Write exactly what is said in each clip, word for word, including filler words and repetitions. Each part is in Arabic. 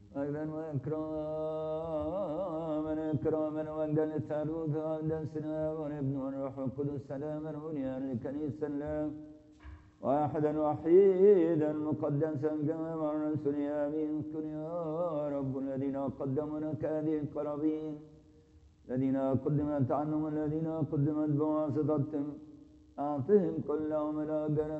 مجدا وإكراما إكراما ومجدا الثالوث ومجدا السلام والابن والروح القدس سلاما ونيانا لكنيسة الله واحدا وحيدا مقدسا كما الرسول آمين. كن يا رب الذين قدموا لك هذه القرابين الذين قدمت عنهم الذين قدمت بواسطتهم أعطهم كلهم الأجر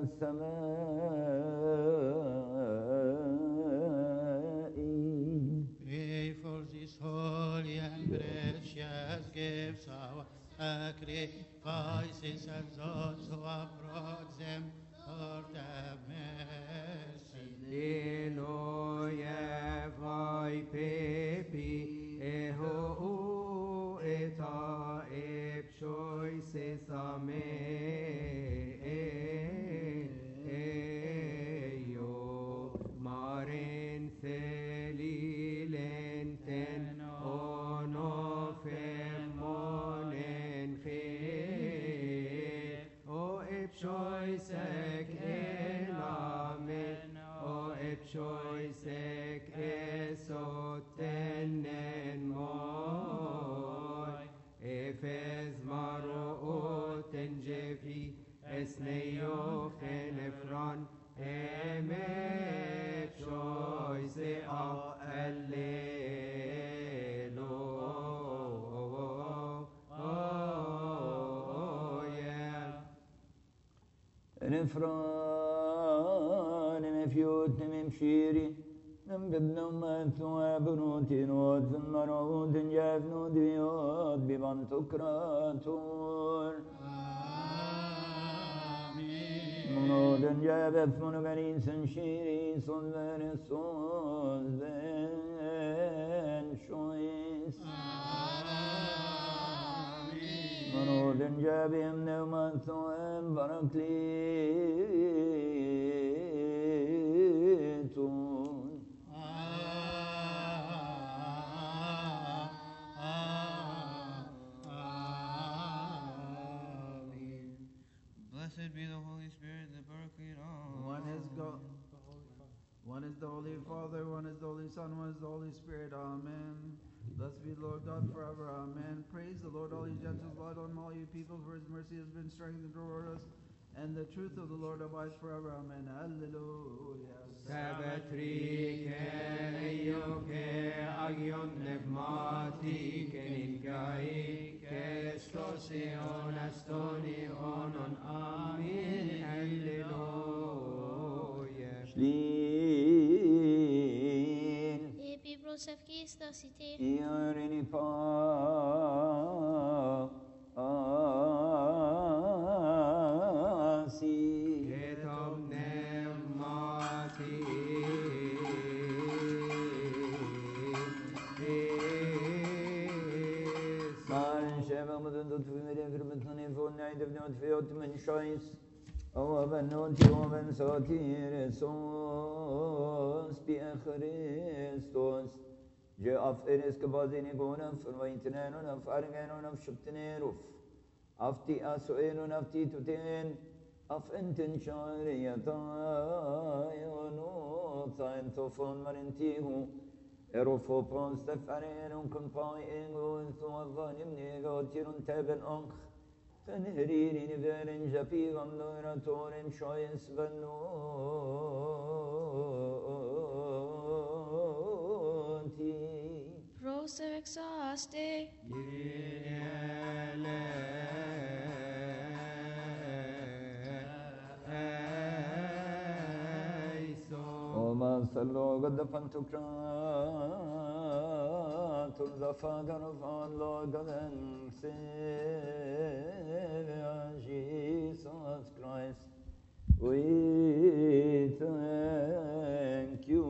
السمائي. Pray for this holy and precious gifts, our sacrifices, and those who have brought them. Lord have mercy. Alleluia, voi pepi, eho eta epchoices ame, eyo marin celilenten ono femonen fe, o epchoisek elamen, o epchoisek esotenen moi, efes maroot enjevi esneyo fenefron emet choise a allelo. Oh yeah. نفران مفيوت ممشيري من ببنا ومثوى بنوتي نوت في المرعود جاف نود بيوت ببنتكراتون منود جاف اثمن بني سنشيري صلبان الصوزبان شويس منود جاب يمن ومثوى بركليتون. Blessed be the Holy Spirit, the Paraclete. One is God. One is the Holy Father, one is the Holy Son, one is the Holy Spirit. Amen. Blessed be the Lord God forever. Amen. Praise the Lord, all you gentles, Lord, on all you people, for his mercy has been strengthened toward us, and the truth of the Lord abides forever. Amen. Hallelujah. Sabatrike eyoke agion nevmati kenilgai kestosion astoni onon. Amen. Hallelujah. Shlin Epi prosevkis da cité. Iarini pa asi Ketom nevmati Maren sheva mudun dut vimere grubetun infon naidev not fiot men shois O ben noti o ben sotir sos bi Christos Je af eres kabazini gonam furvaitnen af argen af shukten ruf Afti asu'en afti tutin af enten shariyata yonut en tofon marintihu Erofo pons tefarin kun pai engun thuavanim negotirun teben onk Fenherini niverin japigam doratorim shoyens vanoti Prosevexaste. وما صلوا قد فانتكرات the Father of our Lord God and Savior Jesus Christ, we thank you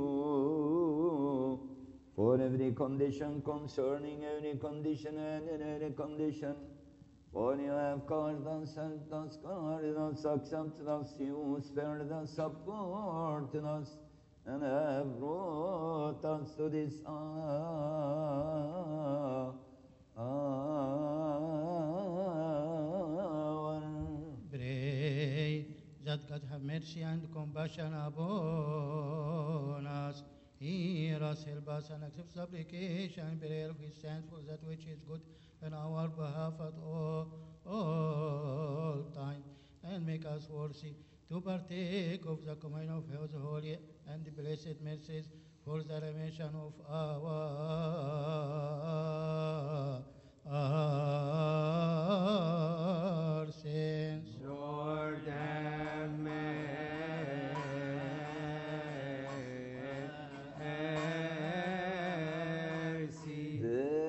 for every condition concerning every condition and in every condition. For you have caused us, helped us, guarded us, accepted us, you spared us, supported us, and have brought us to this hour. Pray that God have mercy and compassion upon us, Hear us, help us, and accept supplication, prayer we stand for that which is good in our behalf at all, all time, and make us worthy to partake of the communion of His holy and blessed mercies for the remission of our, our sins. Lord, have mercy.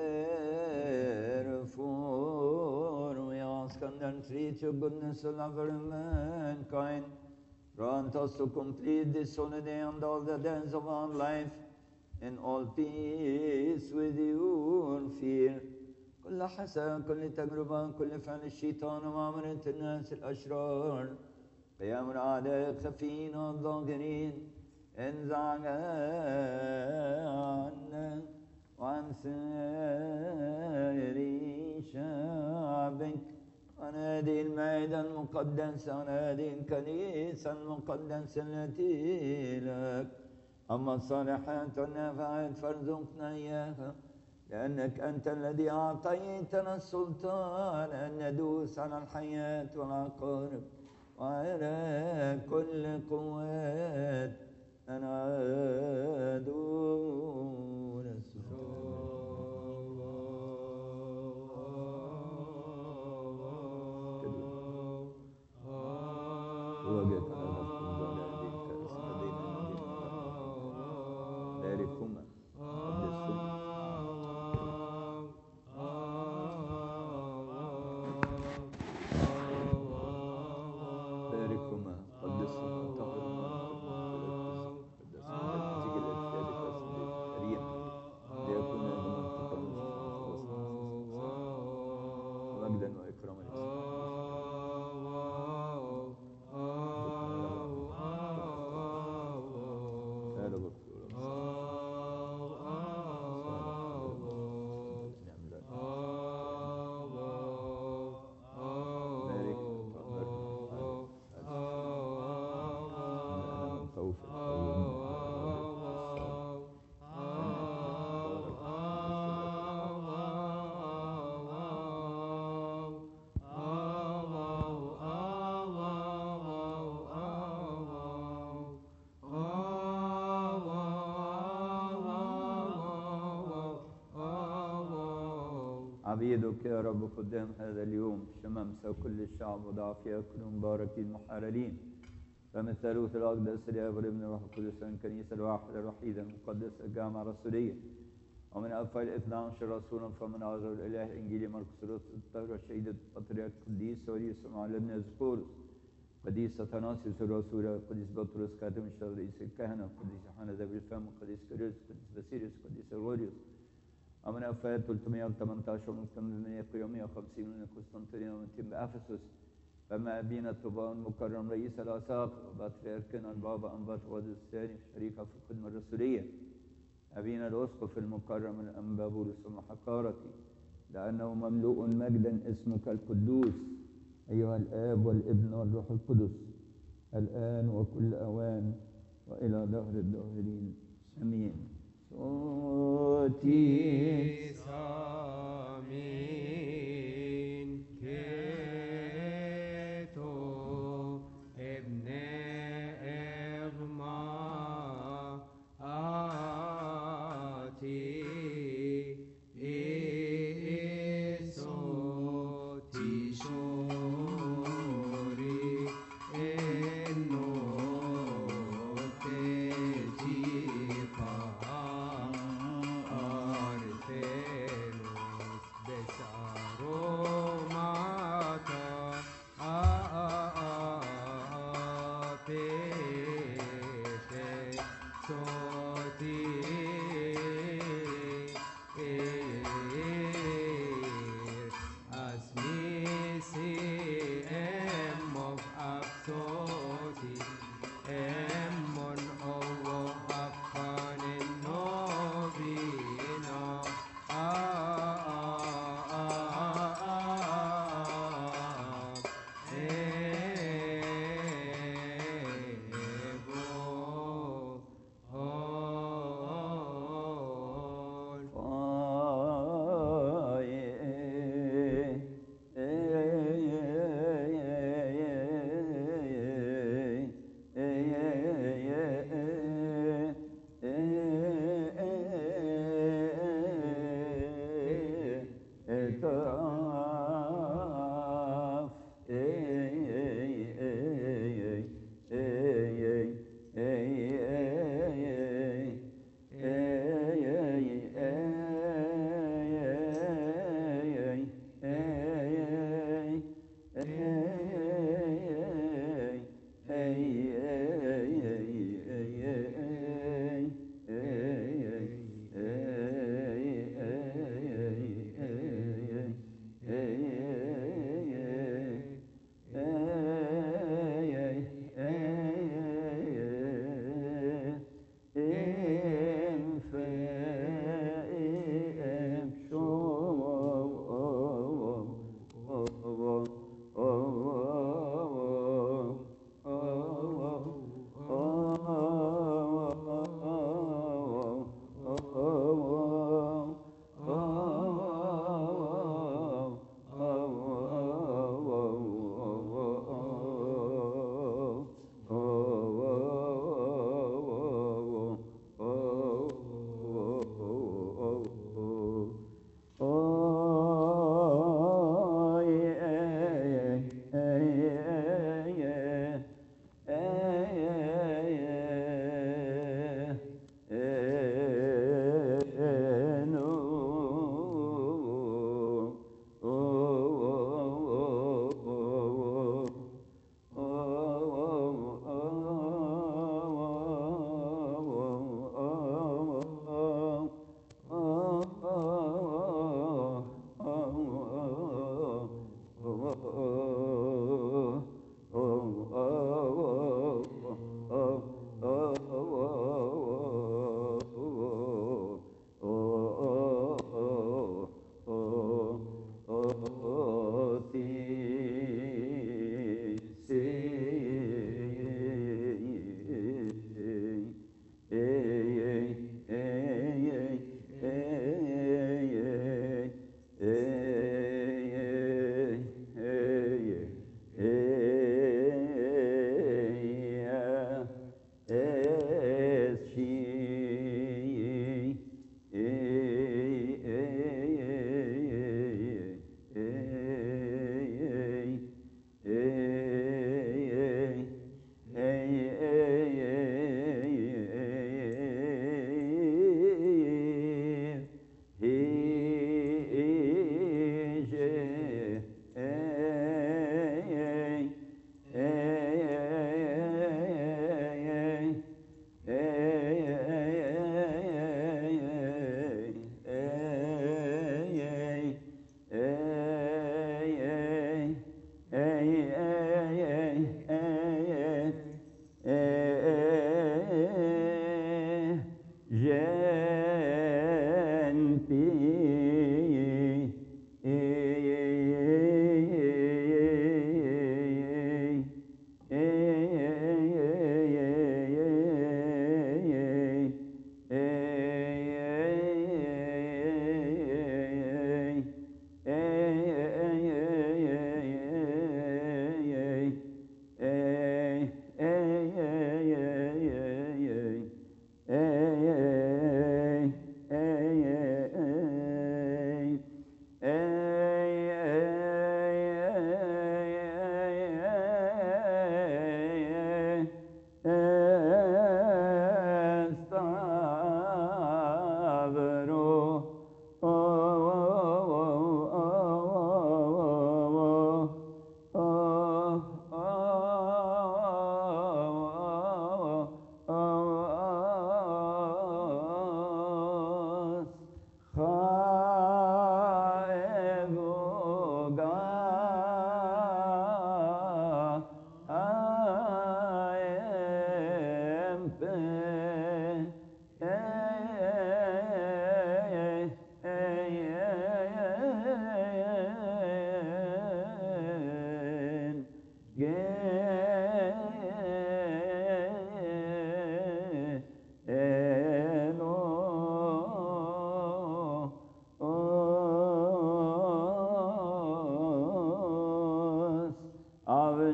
Therefore, we ask and entreat your goodness and love for mankind. Grant us to complete this holy day and all the days of our life in all peace with you and fear. كل حسن، كل تجربة، كل فعل الشيطان ومعاملة الناس الأشرار، قيام الأعداء الخفين والظاهرين، انزع عنا وعن سائر شعبك، عن هذه المائدة المقدسة، عن هذه الكنيسة المقدسة التي لك. أما الصالحات والنافعات فارزقنا إياها، لأنك أنت الذي أعطيتنا السلطان أن ندوس على الحياة والعقارب وعلى كل قوات العدو باركهما باركهما قدسهما طهرهما ليكون مجدا واكراما عبيدك يا رب قدام هذا اليوم شمامسة وكل الشعب وضع فيها كلهم مباركين محررين، فمن ثالوث الأقدس الآب والابن والروح القدس، من الكنيسة الواحدة الوحيدة المقدسة الجامعة الرسولية، ومن أفضل الاثنى عشر رسولا، فمن أعظم الإله إنجيل مرقس الطاهر وشهيدة البطريرك القديس وليس مع الابن يزقورس، قديس أثناسيوس الرسول، قديس بطرس كاتم الشهر، رئيس الكهنة، قديس يوحنا ذبي الفم، قديس كيرلس، قديس باسيليوس، قديس غوريوس، ومن أفات ثلاثمائة وثمانية عشر من ثمانمائة ومائة وخمسين من قسطنطينية ومن تيم بأفسس، فما أبينا الطوبان المكرم رئيس الأساقفة وبطريركنا البابا أنبطرس الثاني شريكة في الخدمة الرسولية، أبينا الأسقف المكرم الأنبا بولس المحقارتي، لأنه مملوء مجدا اسمك القدوس أيها الآب والابن والروح القدس، الآن وكل أوان وإلى دهر الداهرين آمين. صوتي آمين. كيتو ابن إغما آتي إيسو تيشوري إنو تجيبا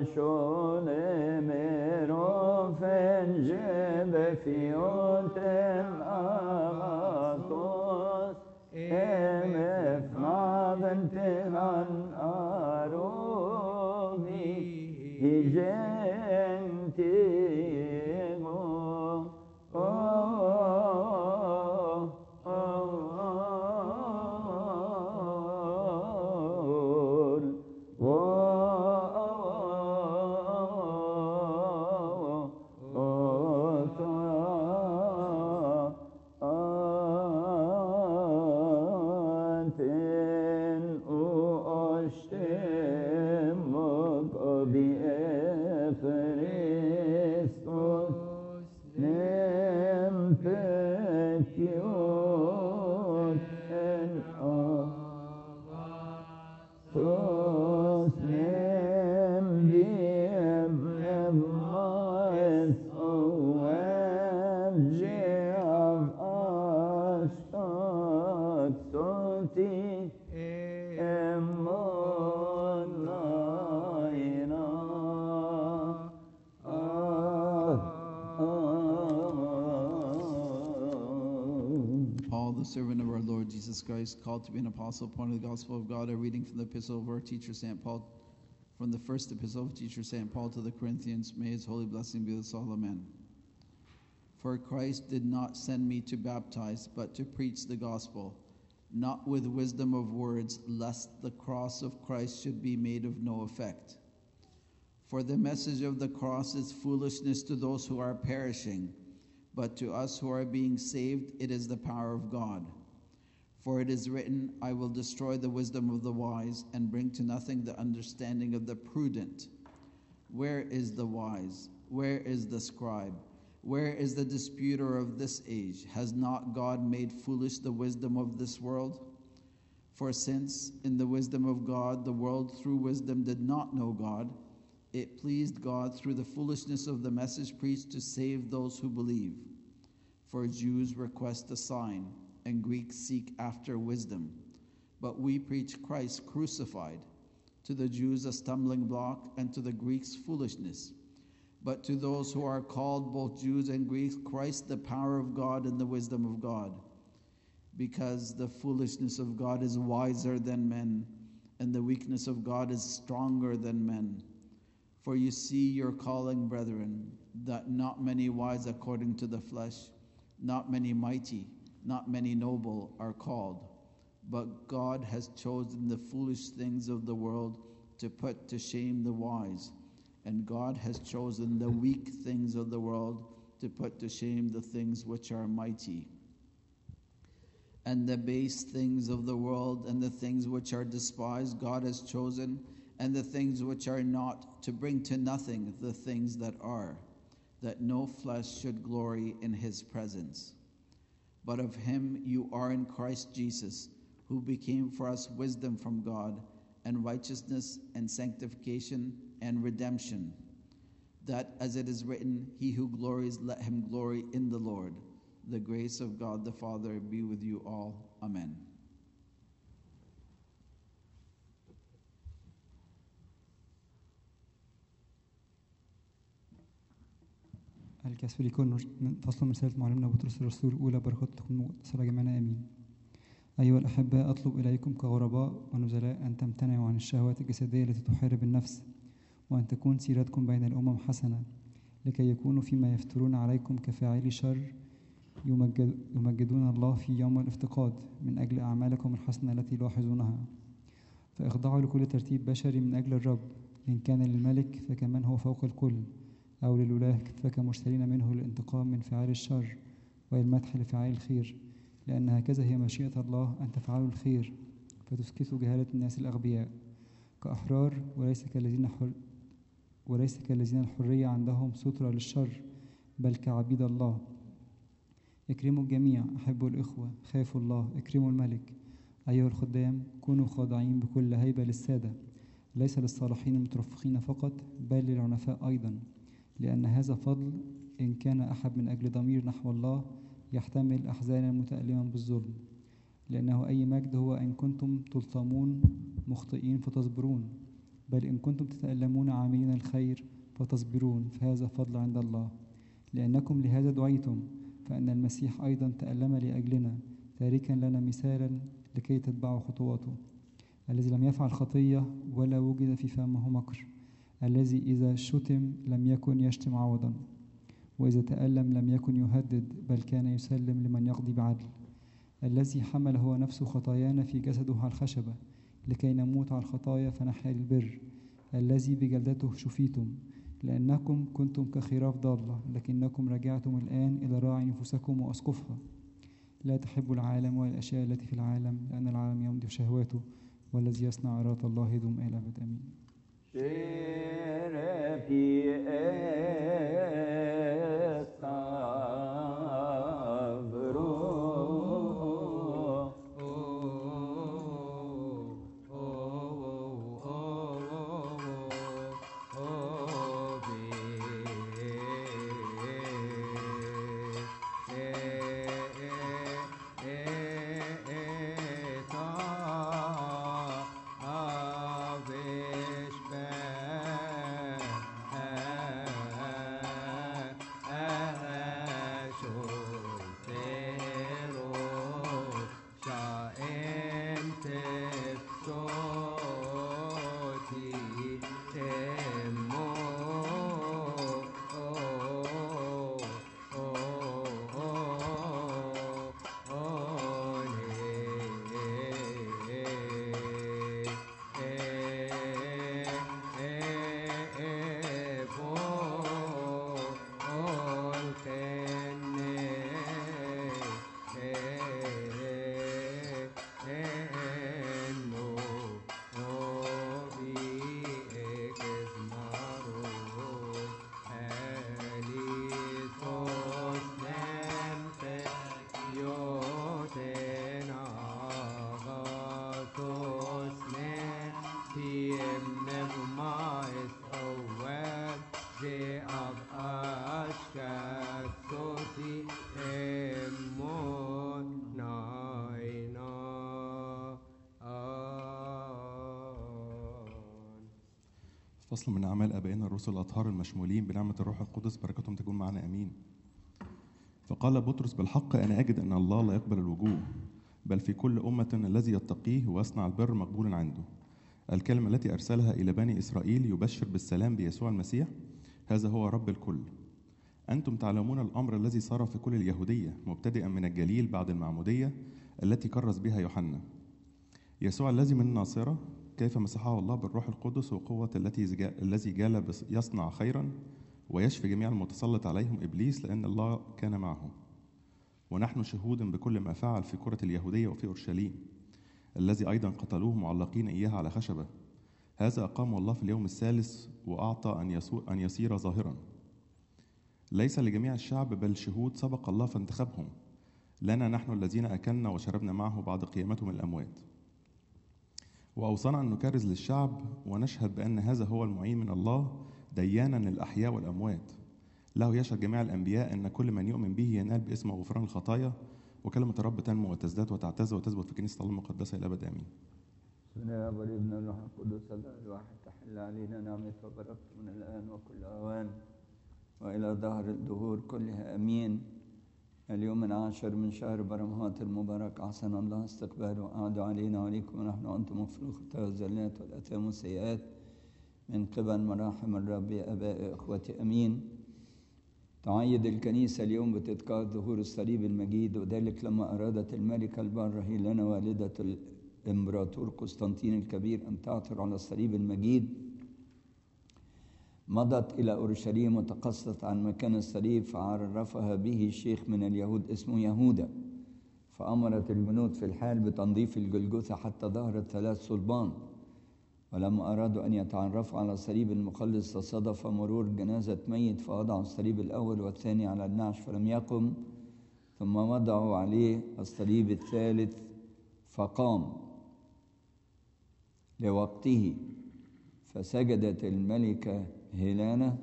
شولميرو فنجب في يوتم أغاطوس إمف نابنتهن أرومي هجنتيغو Paul, the servant of our Lord Jesus Christ, called to be an apostle, according to the gospel of God, a reading from the epistle of our teacher Saint Paul, from the first epistle of teacher Saint Paul to the Corinthians. May his holy blessing be with us all. Amen. For Christ did not send me to baptize, but to preach the gospel, not with wisdom of words, lest the cross of Christ should be made of no effect. For the message of the cross is foolishness to those who are perishing, but to us who are being saved, it is the power of God. For it is written, I will destroy the wisdom of the wise and bring to nothing the understanding of the prudent. Where is the wise? Where is the scribe? Where is the disputer of this age? Has not God made foolish the wisdom of this world? For since, in the wisdom of God, the world through wisdom did not know God, it pleased God through the foolishness of the message preached to save those who believe. For Jews request a sign, and Greeks seek after wisdom. But we preach Christ crucified, to the Jews a stumbling block, and to the Greeks foolishness. But to those who are called, both Jews and Greeks, Christ the power of God and the wisdom of God. Because the foolishness of God is wiser than men, and the weakness of God is stronger than men. For you see your calling, brethren, that not many wise according to the flesh, not many mighty, not many noble are called. But God has chosen the foolish things of the world to put to shame the wise. And God has chosen the weak things of the world to put to shame the things which are mighty. And the base things of the world and the things which are despised God has chosen, and the things which are not, to bring to nothing the things that are, that no flesh should glory in his presence. But of him you are in Christ Jesus, who became for us wisdom from God, and righteousness and sanctification and redemption, that as it is written, he who glories, let him glory in the Lord. The grace of God the Father be with you all. Amen. الكاثوليكون من فصل من رسالة معلمنا بطرس الرسول الأولى. بركاتكم مؤتصلة جميعنا آمين. أيها الأحباء، أطلب إليكم كغرباء ونزلاء أن تمتنعوا عن الشهوات الجسدية التي تحارب النفس، وأن تكون سيرتكم بين الأمم حسنة، لكي يكونوا فيما يفترون عليكم كفاعلي شر يمجد يمجدون الله في يوم الافتقاد من أجل أعمالكم الحسنة التي يلاحظونها. فاخضعوا لكل ترتيب بشري من أجل الرب، إن كان للملك فكمن هو فوق الكل، أو للولاة فكمرسلين منه للانتقام من فعال الشر والمدح لفعال الخير، لأن هكذا هي مشيئة الله أن تفعلوا الخير فتسكتوا جهالة الناس الأغبياء كأحرار، وليس كالذين حر وليس كالذين الحرية عندهم سترة للشر، بل كعبيد الله. اكرموا الجميع، أحبوا الإخوة، خافوا الله، اكرموا الملك. أيها الخدام، كونوا خاضعين بكل هيبة للسادة، ليس للصالحين المترفقين فقط، بل للعنفاء أيضا، لأن هذا فضل إن كان أحد من أجل ضمير نحو الله يحتمل أحزانا متألما بالظلم. لأنه أي مجد هو إن كنتم تلطمون مخطئين فتصبرون، بل إن كنتم تتألمون عاملين الخير فتصبرون فهذا فضل عند الله، لأنكم لهذا دعيتم، فإن المسيح أيضا تألم لأجلنا تاركا لنا مثالا لكي تتبعوا خطواته، الذي لم يفعل خطية ولا وجد في فمه مكر، الذي إذا شتم لم يكن يشتم عوضا، وإذا تألم لم يكن يهدد بل كان يسلم لمن يقضي بعدل، الذي حمل هو نفسه خطايانا في جسده على الخشبة لكي نموت على الخطايا فنحيا للبر، الذي بجلدته شفيتم، لأنكم كنتم كخراف ضالة لكنكم رجعتم الآن إلى راعي نفوسكم وأسقفها. لا تحبوا العالم ولا الأشياء التي في العالم، لأن العالم يمضي شهواته، والذي يصنع إرادة الله يدوم إلى الأبد. آمين. فصل من أعمال آبائنا الرسل الأطهار المشمولين بنعمة الروح القدس، بركتهم تكون معنا آمين. فقال بطرس: بالحق أنا أجد أن الله لا يقبل الوجوه، بل في كل أمة الذي يتقيه ويصنع البر مقبول عنده. الكلمة التي أرسلها إلى بني إسرائيل يبشر بالسلام بيسوع المسيح، هذا هو رب الكل. أنتم تعلمون الأمر الذي صار في كل اليهودية مبتدئا من الجليل بعد المعمودية التي كرز بها يوحنا، يسوع الذي من الناصرة، كيف مسحه الله بالروح القدس وقوة التي الذي جال يصنع خيرا ويشفي جميع المتسلط عليهم إبليس، لأن الله كان معه. ونحن شهود بكل ما فعل في كرة اليهودية وفي أورشليم، الذي أيضا قتلوه معلقين إياها على خشبة. هذا أقامه الله في اليوم الثالث وأعطى أن, أن يصير ظاهرا، ليس لجميع الشعب بل شهود سبق الله فانتخبهم لنا نحن الذين أكلنا وشربنا معه بعد قيامته من الأموات. وأوصانا أن نكرز للشعب ونشهد بأن هذا هو المعين من الله ديانا للأحياء والأموات. له يشهد جميع الأنبياء أن كل من يؤمن به ينال باسمه غفران الخطايا، وكلمة الرب تنمو وتزداد وتعتز وتثبت في كنيسة الله المقدسة إلى الأبد. آمين. بسم الله والابن والروح القدس الله الواحد، تحل علينا نعمته وبركته من الآن وكل أوان وإلى ظهر الدهور كلها. أمين. اليوم العاشر من شهر برمهات المبارك، أحسن الله استقباله وأعد علينا وعليكم ونحن أنتم مغفور الخطايا والزلات والآثام والسيئات من قبل مراحم الرب يا أبائي إخوتي. أمين. تعيد الكنيسة اليوم بتذكار ظهور الصليب المجيد، وذلك لما أرادت الملكة البارة هيلانا والدة الإمبراطور قسطنطين الكبير أن تعثر على الصليب المجيد، مضت إلى أورشليم وتقصت عن مكان الصليب، فعرفها به شيخ من اليهود اسمه يهوذا، فأمرت الجنود في الحال بتنظيف الجلجثة حتى ظهرت ثلاث صلبان. ولما أرادوا أن يتعرفوا على صليب المخلص تصادف مرور جنازة ميت، فوضعوا الصليب الأول والثاني على النعش فلم يقم، ثم وضعوا عليه الصليب الثالث فقام لوقته. فسجدت الملكة هيلانا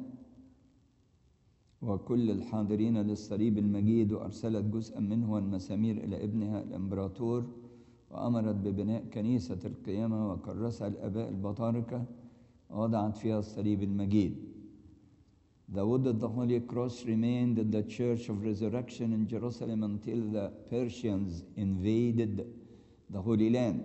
وكل الحاضرين للصليب المجيد، وأرسلت جزءا منه والمسامير إلى ابنها الإمبراطور، وأمرت ببناء كنيسة القيامة وكرسها الآباء البطاركة وضعت فيها الصليب المجيد. The wood of the Holy Cross remained in the Church of Resurrection in Jerusalem until the Persians invaded the Holy Land.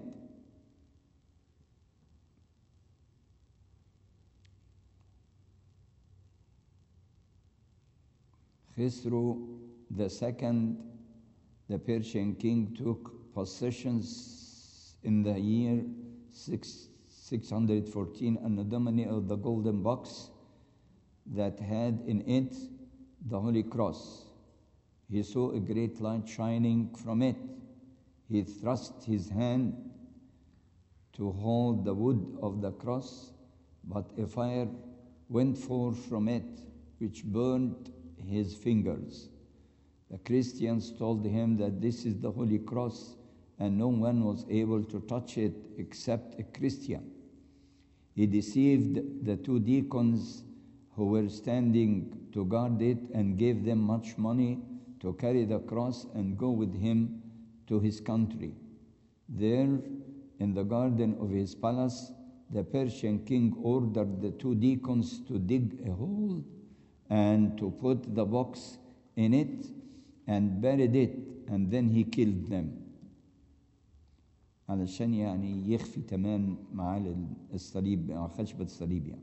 Khosrow the second, the Persian king, took possessions in the year six hundred fourteen under the domination of the golden box that had in it the Holy Cross. He saw a great light shining from it. He thrust his hand to hold the wood of the cross, but a fire went forth from it, which burned his fingers. The Christians told him that this is the Holy Cross, and no one was able to touch it except a Christian. He deceived the two deacons who were standing to guard it and gave them much money to carry the cross and go with him to his country. There, in the garden of his palace, the Persian king ordered the two deacons to dig a hole and to put the box in it and buried it, and then he killed them. علشان يعني يخفي تمام معاه الصليب مع خشبة الصليب يعني.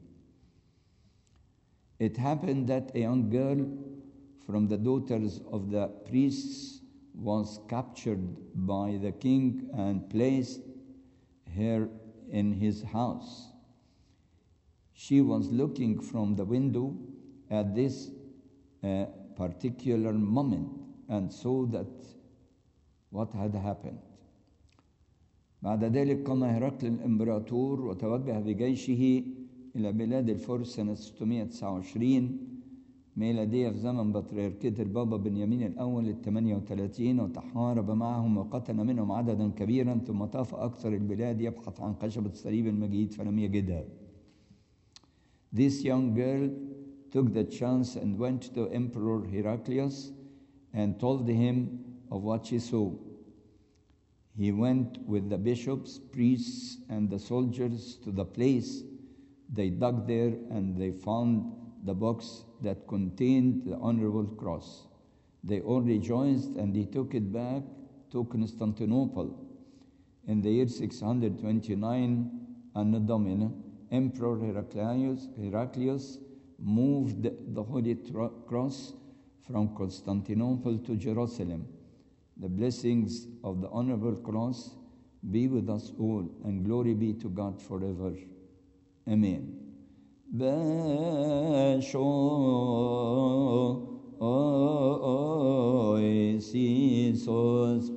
It happened that a young girl from the daughters of the priests was captured by the king and placed her in his house. She was looking from the window at this uh, particular moment and saw that what had happened. بعد ذلك قام هرقل الإمبراطور وتوجه بجيشه إلى بلاد الفرس سنة ستمائة وتسعة وعشرين ميلادية في زمن بطريركية البابا بنيامين الأول الثمانية وثلاثين، وتحارب معهم وقتل منهم عددا كبيرا، ثم طاف أكثر البلاد يبحث عن خشبة الصليب المجيد فلم يجدها. This young girl took the chance and went to Emperor Heraclius and told him of what she saw. He went with the bishops, priests, and the soldiers to the place. They dug there and they found the box that contained the honorable cross. They all rejoiced, and he took it back to Constantinople. In the year six hundred twenty-nine, Anno Domini, Emperor Heraclius, Heraclius moved the Holy Cross from Constantinople to Jerusalem. The blessings of the honorable cross be with us all, and glory be to God forever. Amen. Oisisos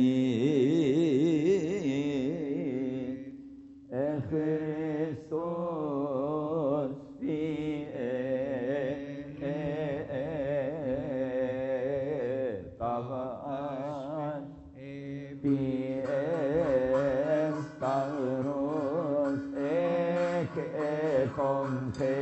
pie Christos pie Tavas pie Stavros ek ekomte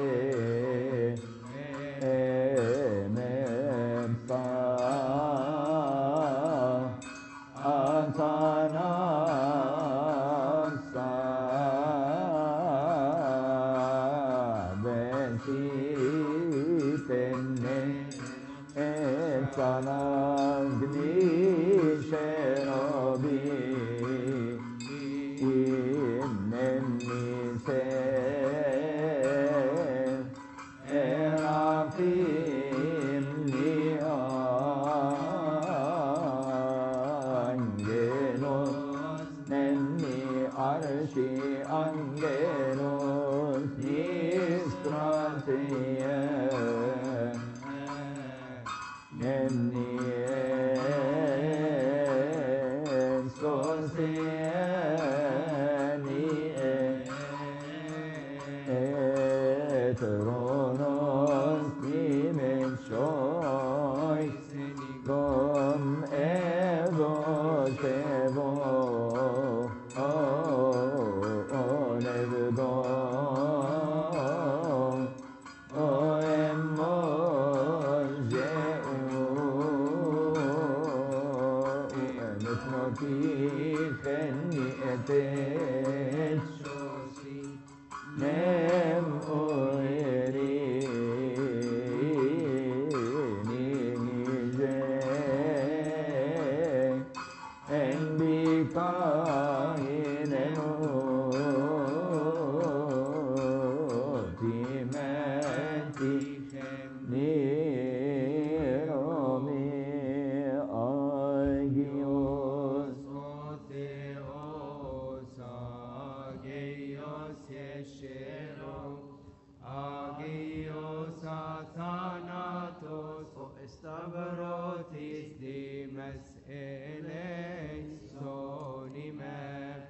nem oerini nize en bikainenu timenti niromi agios Otheos, Agios, Yeshero, Agios, Athanatos, O Stavrotis, Dimes, Eleisonimes,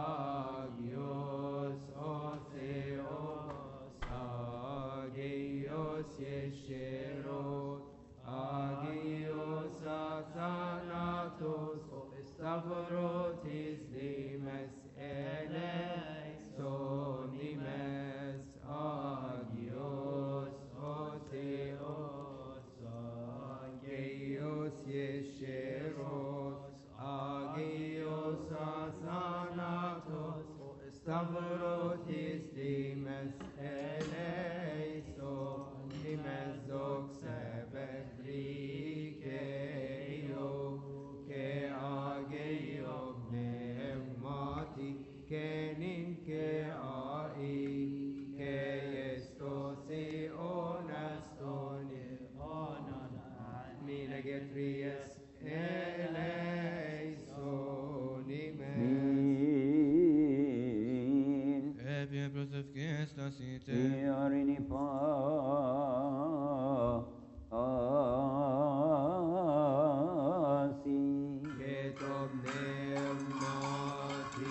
Agios, Otheos, Agios, Yeshero, Agios, Athanatos, Stavrotis, Dimes, Eleisonimes, Agios, Otheos, Agios, Yesheros, Agios, Athanatos, Stavrotis, Dimes, Eleisonimes, Doxebet, Rikeio, Ke Ageo, Pneumati, Kenin, Ke Ai, Ke Estosi, Onastoni, Mine Getries, Eleisonimes. min Ebie prosef Christa site. iarini pa asi Ketov Pneumati,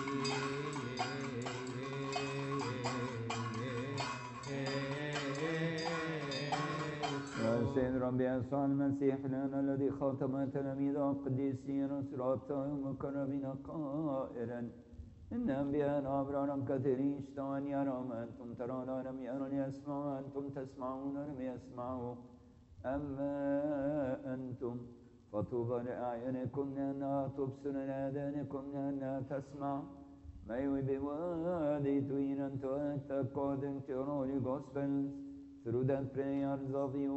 سيد ربي يسوع المسيح لنا الذي خاتم تلاميذ القديسين وسراته المقربين قائلا إن أنبياء أبرارا كثيرين اشتهوا أن يروا ما أنتم ترون ولم يروا يسمعوا أنتم تسمعون ولم يسمعوا أما أنتم فطوبى لأعينكم لأنها تبصر لآذانكم لأنها تسمع. May we be worthy to hear and to act according to your holy gospels through the prayers of you,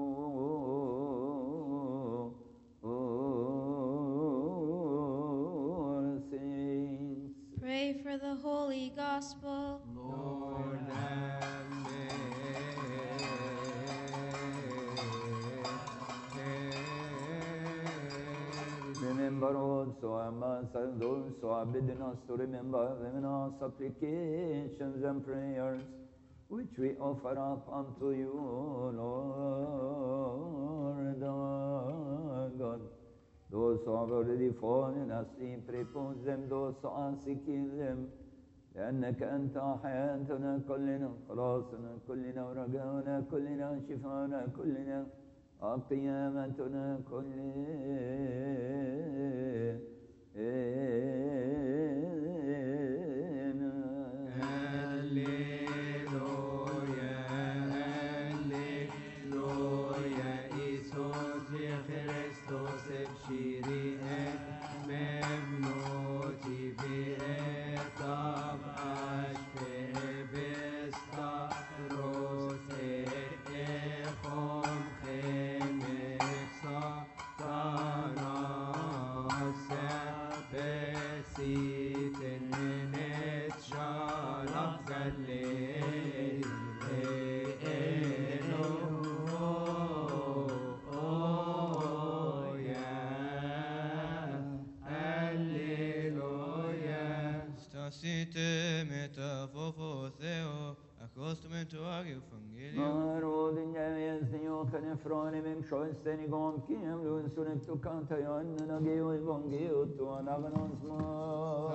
all saints. Pray for the Holy Gospel. Lord, have mercy. Remember also ambassadors those who have bidden us to remember them in our supplications and prayers, which we offer up unto you, Lord our God. Those who have already fallen asleep, repose them. Those who are seeking them, لأنك أنت حياتنا كلنا، خلاصنا كلنا، ورجاؤنا كلنا، شفانا كلنا، قيامتنا كلنا. Alleluia, Alleluia, Isus Christos ebshiri et memnoti et ab ashpe besta ros et echom chemesa tanasa besiten et shalach galei Stasite metafofo theo, accostum to agi evangelium. Marodin jävjäs niokan ifrån min sjösten igång kiem lunsunet och kanta jag annana geo evangeliet och anaganons mat.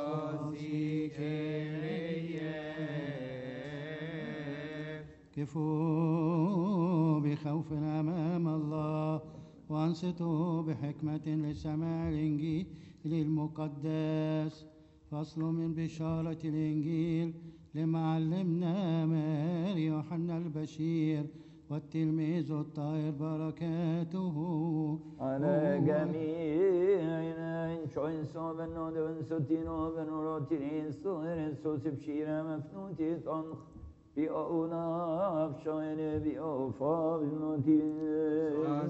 كفوا بخوف أمام الله وأنصتوا بحكمة لسماع الإنجيل المقدس. فصل من بشارة الإنجيل لمعلمنا مار يوحنا البشير والتلميذ الطاهر بركاته على جميعنا إن شويسو بنو دون ستينو بنو روتيني سوهر سوسب شيرا مفنوتي طنخ بأوناف شاين بأوفا بالموتين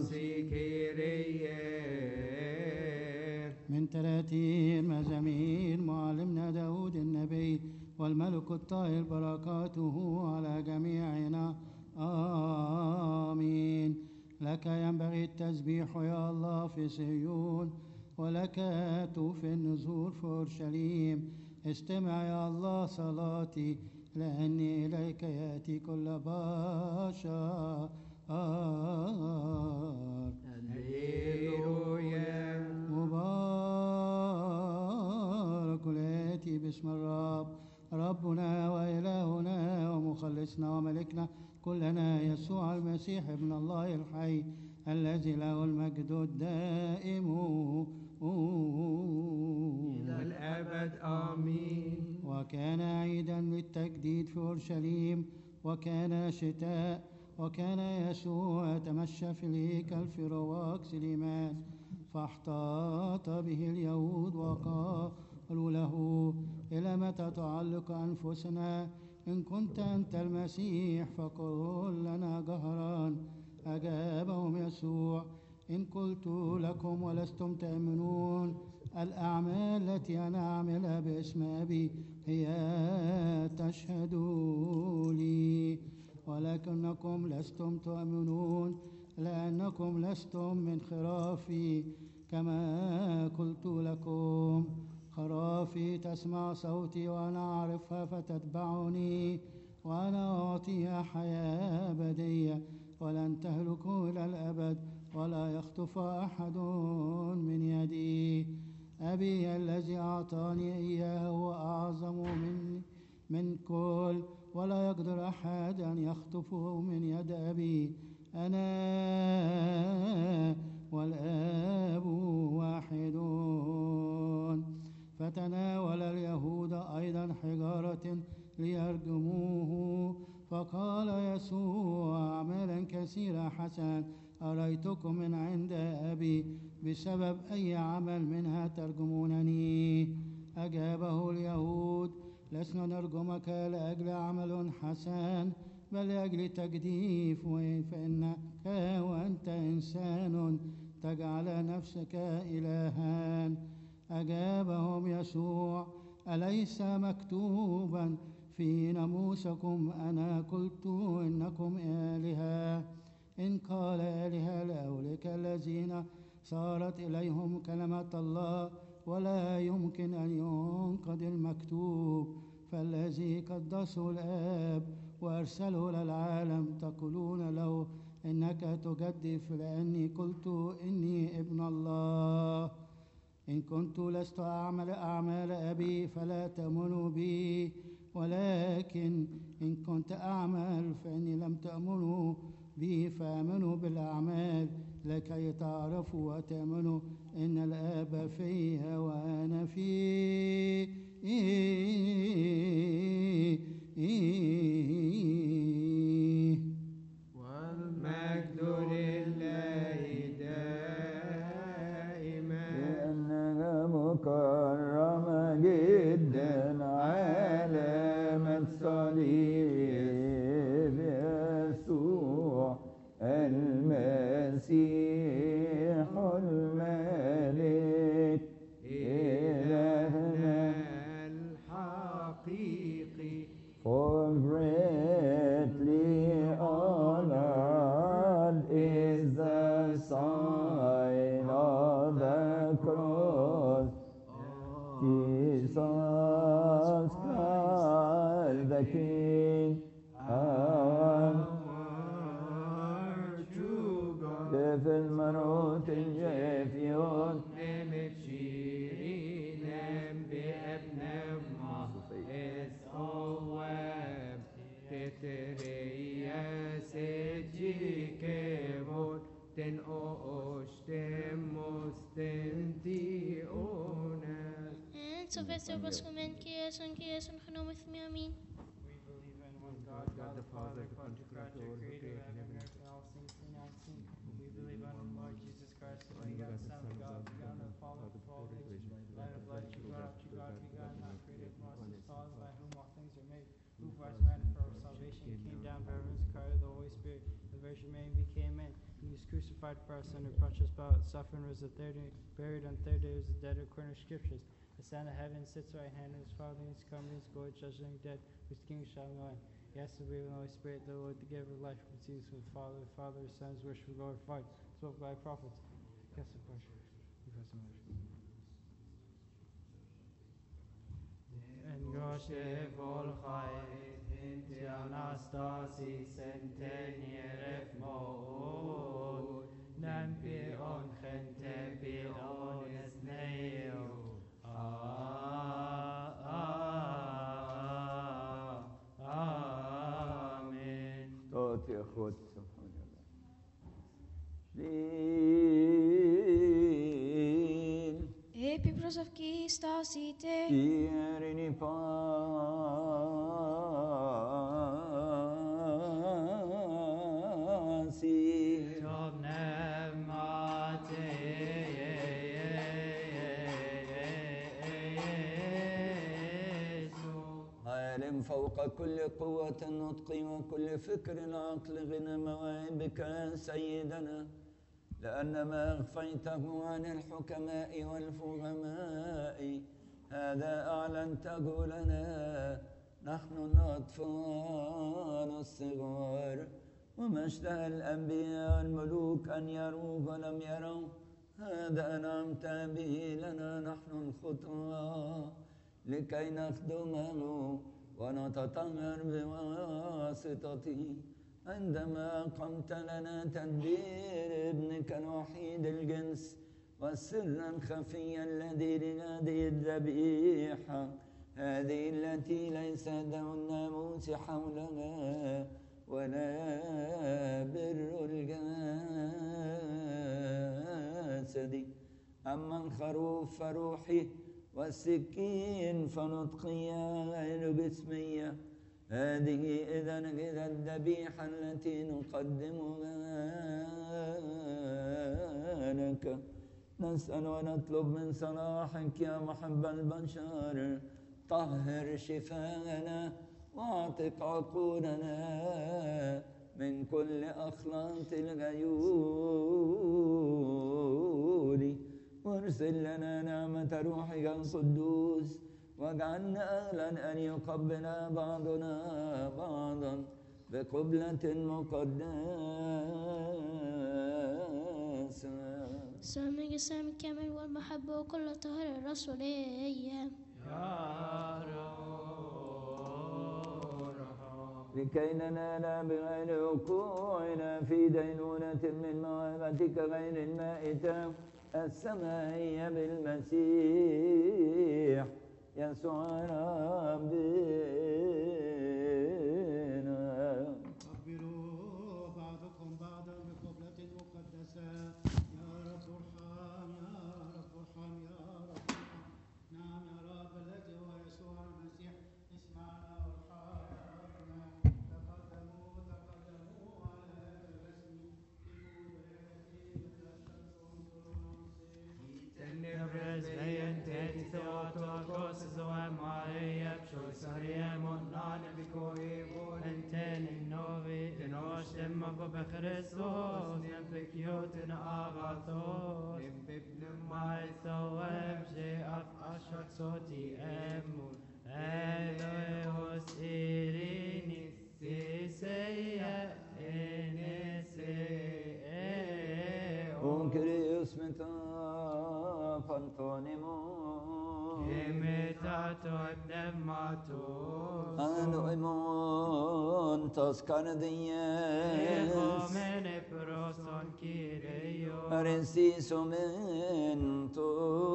من تراتير مزامير معلمنا داود النبي والملك الطاهر بركاته على جميعنا آمين. لك ينبغي التسبيح يا الله في صهيون، ولك توفي النزول في أورشليم. استمع يا الله صلاتي، لأني إليك يأتي كل بشر. هللويا. مبارك الآتي باسم الرب، ربنا وإلهنا ومخلصنا وملكنا كلنا يسوع المسيح ابن الله الحي، الذي له المجد الدائم إلى الأبد آمين. وكان عيدا للتجديد في أورشليم، وكان شتاء، وكان يسوع يتمشى في الهيكل في رواق سليمان، فاحتاط به اليهود وقالوا له: إلى متى تعلق أنفسنا؟ إن كنت أنت المسيح فقل لنا جهرا. أجابهم يسوع: إن قلت لكم ولستم تؤمنون، الأعمال التي أنا أعملها باسم أبي هي تشهد لي، ولكنكم لستم تؤمنون لأنكم لستم من خرافي، كما قلت لكم. خرافي تسمع صوتي وأنا أعرفها فتتبعني، وأنا أعطيها حياة أبدية ولن تهلكوا إلى الأبد، ولا يخطف أحد من يدي. أبي الذي أعطاني إياه هو أعظم مني من كل، ولا يقدر أحد أن يخطفه من يد أبي. أنا والآب واحدون. فتناول اليهود أيضا حجارة ليرجموه، فقال يسوع: أعمالا كثيرة حسنا أريتكم من عند أبي، بسبب أي عمل منها ترجمونني؟ أجابه اليهود: لسنا نرجمك لأجل عمل حسن، بل لأجل تجديف، فإنك وأنت إنسان تجعل نفسك إلها. أجابهم يسوع: أليس مكتوبا في ناموسكم أنا قلت إنكم آلهة؟ إن قال آلهة لأولئك الذين صارت إليهم كلمة الله، ولا يمكن أن ينقض المكتوب. فالذي قدسه الآب وأرسله للعالم تقولون له إنك تجدف، لأني قلت إني ابن الله. إن كنت لست أعمل أعمال أبي فلا تأمنوا بي، ولكن إن كنت أعمل فإني لم تأمنوا بي، فآمنوا بالأعمال لكي تعرفوا وتأمنوا إن الآب في وأنا فيه. والمجد لله دائما. لأنها مكرمة جدا علامة صليب يسوع المسيح الملك إلهنا الحقيقي. For greatly honored is the sign of the cross, Jesus Christ the King, our true God. في المنوط الجافيون نمشيرين بأبنى الصواب تتريا سجي كمون تنقوش تمستنتي أوناس. And so Vester Boscomen, Kiason, Kiason, Hanomith Miamin. We believe in one God, God the Father, Pantocrator, Creator of heaven and earth, and all things seen and unseen. We believe in one Lord Jesus Christ, the only God, Son of God, begotten of the Father, before all things, light of light, true God, true God, begotten, not created, nor is caused, by whom all things are made, who for us ran for our salvation, Jermaine became man. He was crucified for us under Pontius Pilate, suffered and was the third day, buried on the third day, was the dead according to scriptures. Ascended to heaven, sits right hand of his Father, and is coming, his glory, judging the dead, whose king shall know. Yes, to believe in the Holy Spirit, the Lord, the giver of life, proceeds from the Father, the Father, the Son, is worshipped, glorified, spoke by prophets. Yes, of course. En Goshe Volchait, Hinti Anastasi, Centenier Mood, Nampi on Gente Bi on Esneo. Amen. صوت يا اخوات سبحان الله. لين Epi prosavki stasite. Irini pasi. عالم فوق كل قوة النطق وكل فكر العقل غنى مواهبك يا سيدنا، لأن ما أخفيته عن الحكماء والفهماء هذا أعلنته لنا نحن الأطفال الصغار. وما اشتهى الأنبياء والملوك أن يروه ولم يروا هذا أنعمت به لنا نحن الخطاة لكي نخدمه ونتطهر بواسطته. عندما قمت لنا تدبير ابنك الوحيد الجنس والسر الخفي الذي لهذه الذبيحة هذه التي ليس له الناموس حولها ولا بر الجسد، أما الخروف فروحي والسكين فنطقية غير جسمية. هذه إذن إذا الذبيحة التي نقدمها لك. نسأل ونطلب من صلاحك يا محب البشر، طهر شفاءنا واعتق عقولنا من كل أخلاط الغيول، وارسل لنا نعمة روحك القدوس، واجعلنا أهلا أن يقبل بعضنا بعضا بقبلة مقدسة. سامي السلام الكامل والمحبة وكل طهر الرسولية يا لكي ننال بغير وقوعنا في دينونة من موهبتك غير المائتة السمائية بالمسيح يسوع ربنا. قبلوا بعضكم بعضا بقبلة مقدسة. يا رب ارحم، يا رب ارحم، يا رب ارحم. نعم يا رب الذي هو يسوع المسيح، اسمعنا وارحمنا. تقدموا تقدموا على الرسم Christos, nempikiot agathos, myself, she of Ashak Soti Emun, Eloos Irini, Siseya, Enese, Unkrius meta fantonimo, Imitato pneumatos, Anoimon Toscanadies, Ecomene proson Kireo, Arencisomento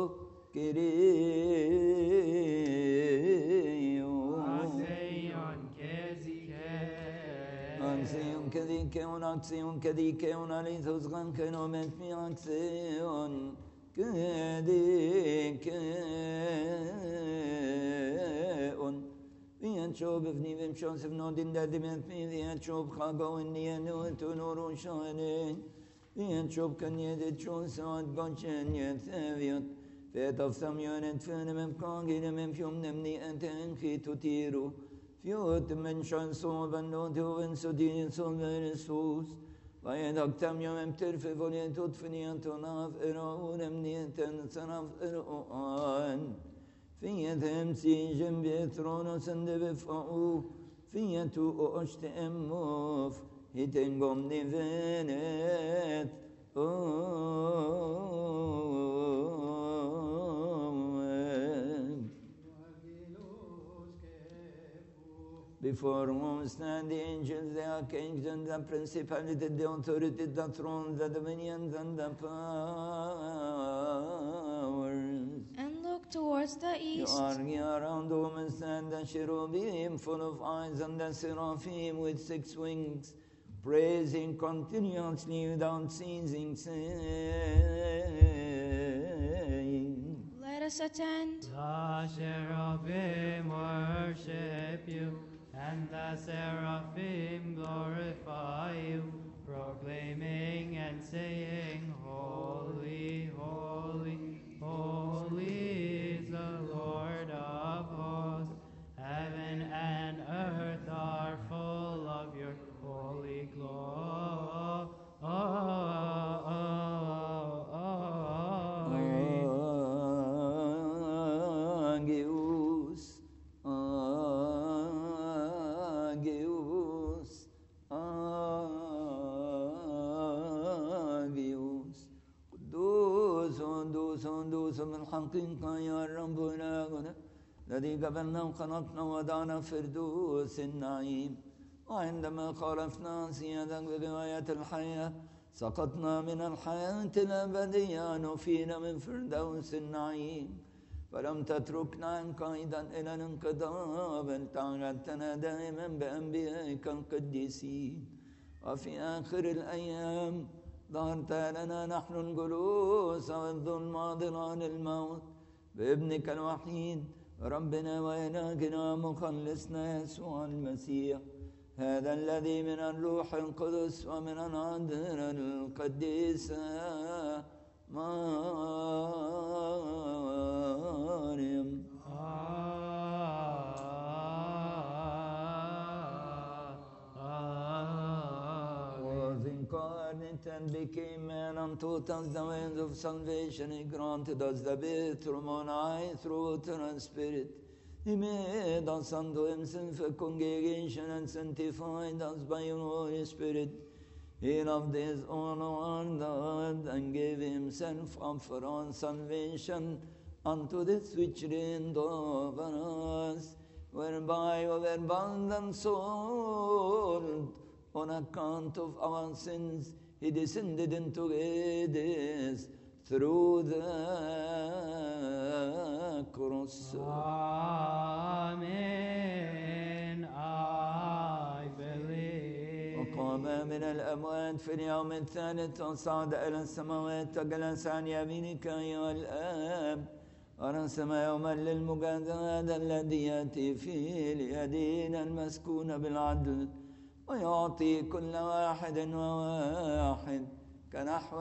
Kireo, Aseon Kezike, Anseon Kedike, un Axion Kedike, un Alithos Gankenomet mi Axion Kedike. Vien çob vnivim şonsif nodin derdimet mi vien çob khago niye nu tunurun şanen vien çob kanyede çon saat ganchen yeteviyat fetaf samyonet fenemem kanginemem fjomnemni enten khitutiru fjot men şanso ben notu ven sodin solveresus ويدكتم يوم امترفي فولين تدفني أنتوناف إرؤون امنيتن سنف إرؤان فيتهم سيجن بيثرون سندبفعو فيتو أشت أموف هتنقم نفنت Before whom stand the angels, the archangels, and the principalities, the authorities, the thrones, the dominions, and the powers. And look towards the You east. are around whom stand the cherubim full of eyes, and the seraphim with six wings, praising continuously without ceasing, saying, Let us attend. The cherubim worship you, and the seraphim glorify you, proclaiming and saying, Holy, holy, holy is the Lord of hosts. Heaven and earth are full of your holy glory. Agios, Agios, Agios. قدوس قدوس قدوس من حقك يا رب إلهنا الذي قبلنا وخلقنا ودعنا فردوس النعيم. وعندما خالفنا سيادك بغواية الحياة سقطنا من الحياة الأبدية نفينا من فردوس النعيم. فلم تتركنا عنك أيضا إلى الانقضاء بل تعهدتنا دائما بأنبيائك القديسين. وفي آخر الأيام ظهرت لنا نحن الجلوس والظلم عن الموت بابنك الوحيد ربنا وإلهنا مخلصنا يسوع المسيح، هذا الذي من الروح القدس ومن العذراء القديسة مريم. Was incarnate and became man and taught us the ways of salvation. He granted us the birth from on high through water and spirit. He made us unto himself a congregation and sanctified us by your Holy Spirit. He loved his own word and gave himself up for our salvation unto this which reigned over us, whereby we were bound and sold on account of our sins. He descended into Hades through the cross. Amen. I believe. وقام من الأموات في اليوم الثالث وصعد إلى السماوات وجلس عن يمينك أيها الآب ورسم يوما للمجازاة الذي يأتي فيه ليدين المسكون بالعدل ويعطي كل واحد وواحد كنحو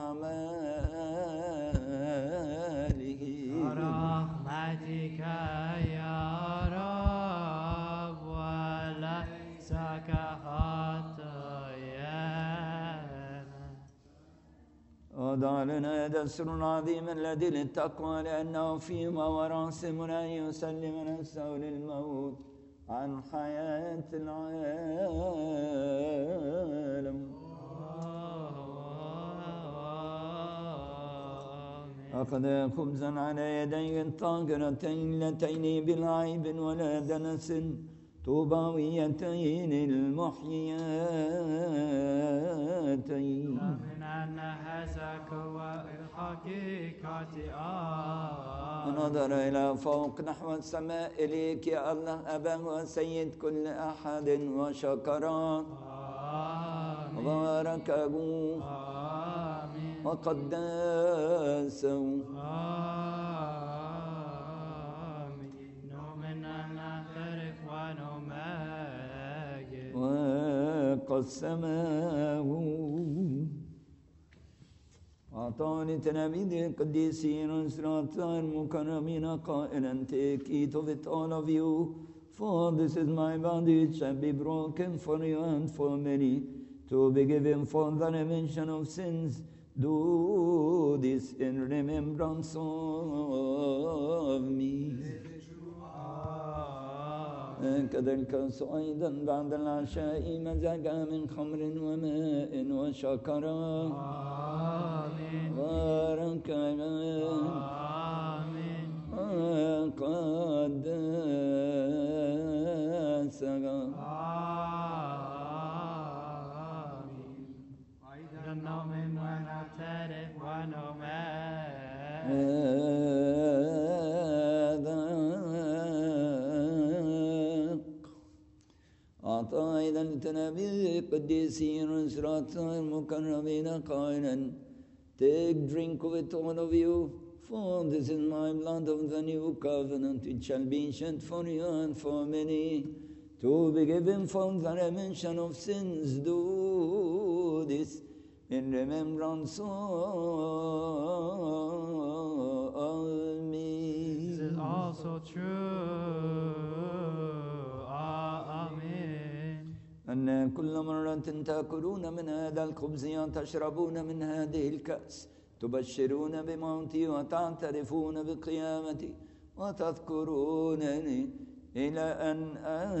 أعماله. برحمتك يا رب وليس كخطايانا. وضع لنا هذا السر العظيم الذي للتقوى لأنه فيما وراسمنا يسلم نفسه للموت عن حياة العالم. أخذ خبزا على يديه الطاهرتين اللتين بالعيب ولا دنس طوباويتين المحييتين. من أن هذا هو الحقيقة. ونظر إلى فوق نحو السماء إليك يا الله أبا وسيد كل أحد وشكره وباركه وقدسه. نؤمن أن نعترف ونمجد وقسمه أعطاني تلاميذ القديسين والسلاطين المكرمين قائلا take it of it all of you for this is my body which shall be broken for you and for many to be given for the remission of sins. Do this in remembrance of me. هكذا الكأس أيضا بعد العشاء مزجا من خمر وماء وشكرا. آمين. بارك آمين. قدسك. آمين. أيضا نؤمن ونعترف ونؤمن أعطى أيضا لتلاميذ القديسين والأسرات المكرمين قائلا Take drink of it all of you, for this is my blood of the new covenant, it shall be shed for you and for many, to be given for the remission of sins. Do this in remembrance of me. This is also true. أن كل مرة تأكلون من هذا الخبز وتشربون من هذه الكأس تبشرون بموتي وتعترفون بقيامتي وتذكرونني إلى أن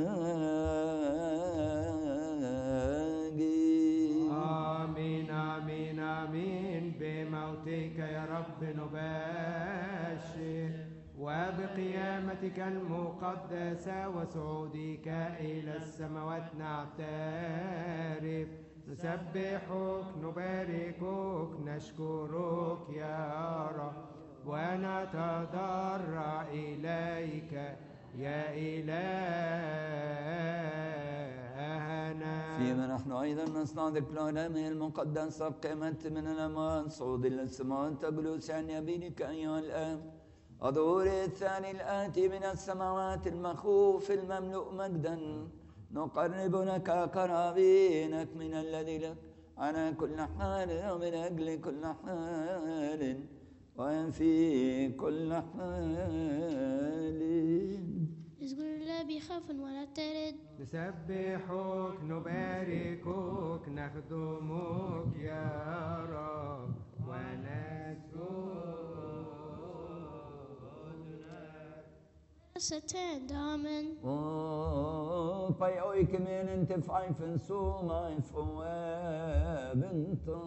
آجي. آمين آمين آمين. بموتك يا رب نبشر وبقيامتك المقدسة وصعودك إلى السماوات نعترف. نسبحك نباركك نشكرك يا رب ونتضرع إليك يا إلهنا. فيما نحن أيضا نصنع ذكرى المقدسة قيمت من الأموات صعود إلى السماوات جلوس عن يمينك أيها الآب. الظهور الثاني الآتي من السماوات المخوف المملوء مجدا نقرب لك قرابينك من الذي لك على كل حال ومن أجل كل حال وفي كل حال. اذكر الله بخوف ولا ترد. نسبحك نباركك نخدمك يا رب ونذكرك. Attend, amen. Oh, by oi kemen inte fifen so my foebento.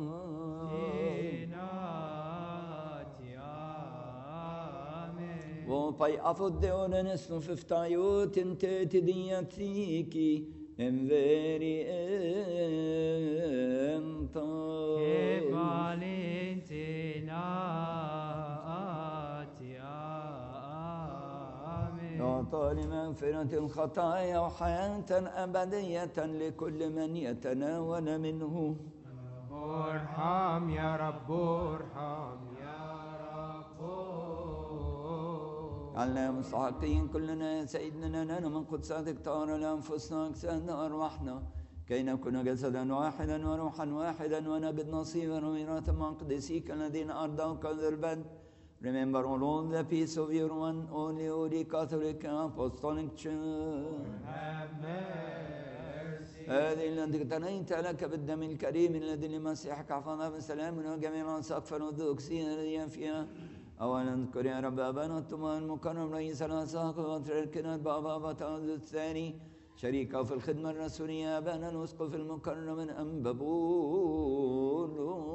Oh, by afod de onenes no fiftayot inte tidiatiki en veri ento. Valentina. أعطى لمغفرة الخطايا وحياة أبدية لكل من يتناول منه. ارحم يا رب ارحم يا رب. علنا مستحقين كلنا يا سيدنا لنا من قدساتك طهر لأنفسنا أجسادنا أرواحنا كي نكون جسدا واحدا وروحا واحدا ونبت نصيبا وميراثا مع قديسيك الذين أرضوك ذربا. Remember all the peace of your one only holy Catholic Apostolic Church. Have mercy. هذه التي اقتنيت لك بالدم الكريم الذي لمسيحك حفظها بسلام وجميع سقف الأرثوذكسية الذي فيها. أولا اذكر يا رب أبانا الطمان المكرم رئيس الأساق وتركنا بابا بطاز الثاني شريكه في الخدمة الرسولية أبانا الأسقف المكرم من أنبابولو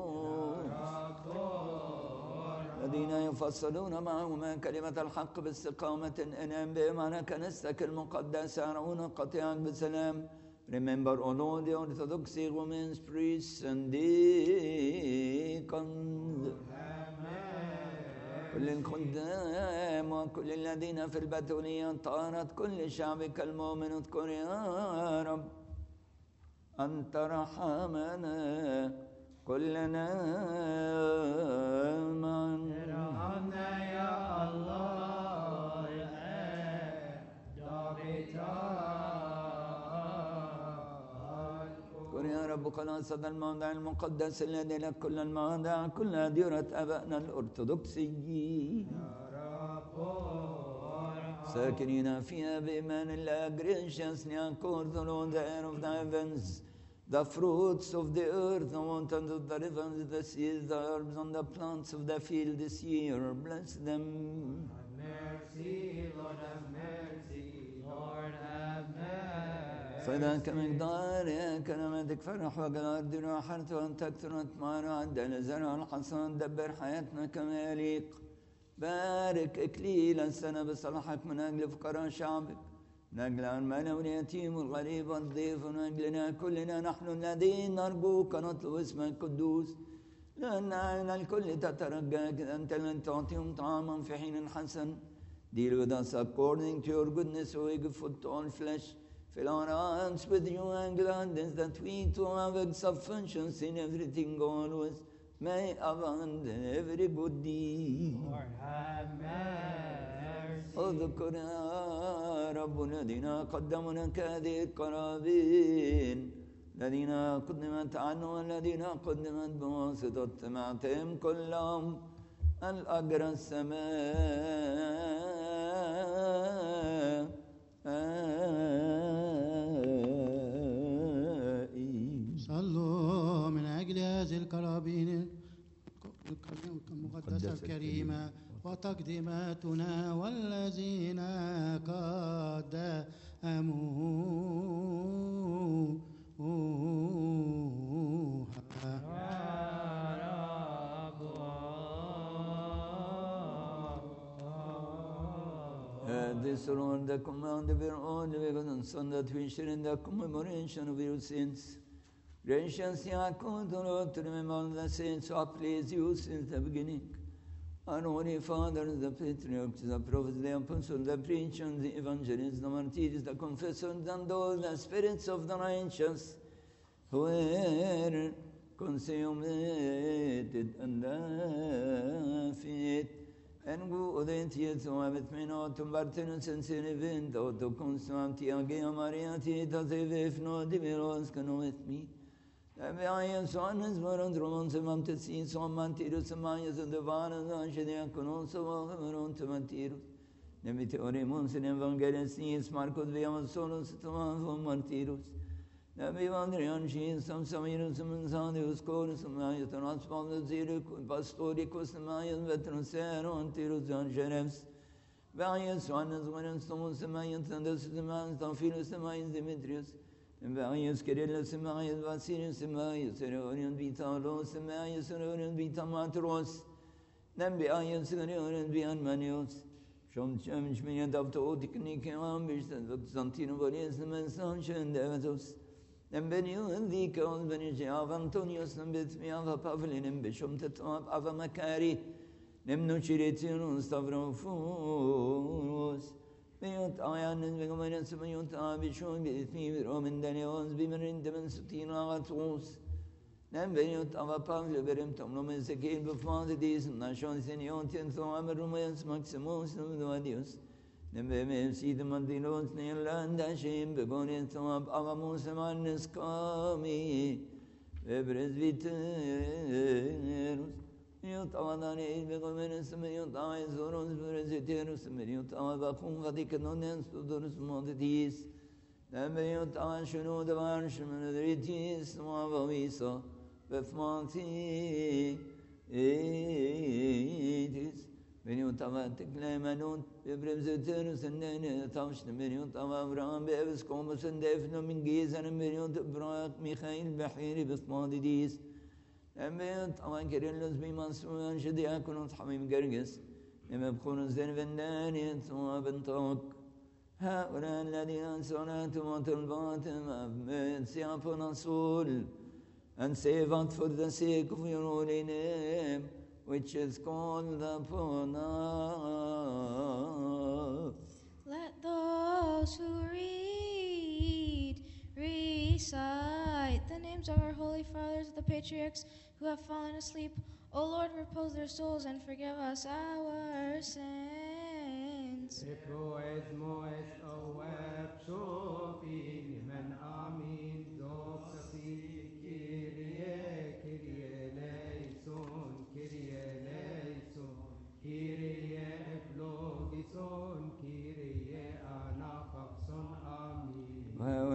الذين يفصلون معهما كلمة الحق باستقامة انعم بهم على كنيستك المقدسة يرعون قطيعك بسلام. Remember all the Orthodox women's priests and deacons. كل الخدام وكل الذين في البتولية طارت كل شعبك المؤمن اذكر يا رب أنت رحمنا كلنا معا. ارحمنا يا الله اذكر يا رب خلاصة الموضع المقدس الذي لك كل المواضع كل أديرة أبائنا الأرثوذكسيين ساكنين فيها بإيمان الله. Gracious Lord, the air of the heavens the fruits of the earth, the mountains of the rivers, the seas, the herbs, and the plants of the field this year. Bless them. Mercy, Lord have mercy, Lord have mercy. صداك مقدار كلمتك فرح وقال دنيا حرت وان تكثر وتمان وعدل زرع الحصان دبر حياتنا كما يليق. بارك اكليل السنه بصلاحك من اجل فقراء شعبك، من اجل المال واليتيم والغريب والضيف، ومن اجلنا كلنا نحن الذين نرجوك نطلب اسمك القدوس، لان عين الكل تترجاك انت لن تعطيهم طعاما في حين حسن. Deal with us according to your goodness, O give food to all flesh. Fill our hearts with you and gladness, that we too have sufficiency in everything always may abound in every good deed. Lord have mercy. اذكر يا رب الذين قدموا لك هذه القرابين، الذين قدمت عنه والذين قدمت بواسطة معتهم كلهم الأجر السماء. صلوا من أجل هذه القرابين المقدسة الكريمة وتقديماتنا والذين قدموها. This Lord, the command of your own living Son, that we share in the commemoration of your sins. Gracious Yaakov, Lord, to remember the saints who have pleased you since the beginning. Our holy fathers, the patriarchs, the prophets, the apostles, the preachers, the evangelists, the martyrs, the confessors, and all the spirits of the righteous who were consummated and the faith. En godhet som har vet min atom varten sen sin event och då konstant jag är Maria tid att se vefno det vill önska något mig. Där vi har en sån smörn drömmen som man till sin som man till som man är som det var en så det kan också vara med runt man till. När vi till oremon sin evangelist i Markus vi har sån som man får man till. När vi vandrar en skin som samir som en sande hos kor som är utan att spana zero pastorikos som är en veteran och till Jan Jerevs. Varje sån som en som som är en tande som är en filus som är en Demetrius. En varje skedel som är en Vasilius som är en Seronian Vitalos som är en Seronian Vitamatros. När vi är en Seronian Vianmanios. Som kämch med en av tekniken ambitiöst och Santino Boris men sån kände Den benjun ذيك والبنجي av Antonius نبت مي av Pavlin بشم تتواب av Makari نمنو شريتين ستافروفوس بيوت آيان بقمنا سميوت آبشون بإثمي برومن دانيوز بمرين دمن ستين آغاتوس نم بيوت av Pavle برم تمنو من سكين بفاضي ديس ناشون سنيون تنثو عمر رميس مكسموس نمدواديوس نبي سيد مدينوس نيلان شيم بقولين ثواب أغموس من نسكامي ببرزبيتيروس يطواني بقولين سمي يطوي زوروس برزبيتيروس من يطوي بقوم غديك نونس تدرس موديس نبي يطوي شنو دوارش من دريتيس وابويسا بفمانتي إيديس Beni utava teklemenun bebremzetörus nene tavşne beni utava Abraham bevis komusun defno min gezenin beni utbrak Mikhail behiri bismadidis beni utava kerellus bimansuman şediyakunut hamim gerges neme bkhunun zenvendani tuma bentok هؤلاء الذين صلاتهم وطلباتهم سيافون رسول and save out for the sake of your holy name which is called upon us. Let those who read recite the names of our holy fathers, the patriarchs who have fallen asleep. O Lord, repose their souls and forgive us our sins.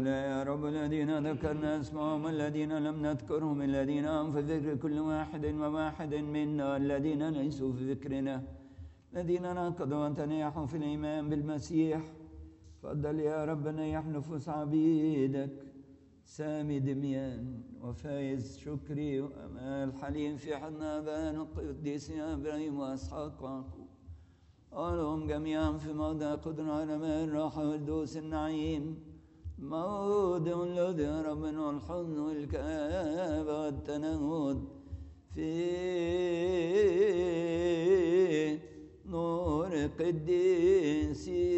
هؤلاء يا رب الذين ذكرنا اسمهم الذين لم نذكرهم الذين هم في ذكر كل واحد وواحد منا الذين ليسوا في ذكرنا الذين نقضوا وتنيحوا في الإيمان بالمسيح. فضل يا رب نيح نفوس عبيدك سامي دميان وفايز شكري وأمال حليم في حضن أبان القديس إبراهيم وأسحاق ويعقوب. قالهم جميعا في موضع قدرة على ماء الراحة والدوس النعيم موضع الذي هرب منه الحزن والكآبة والتنهد في نور قديسي.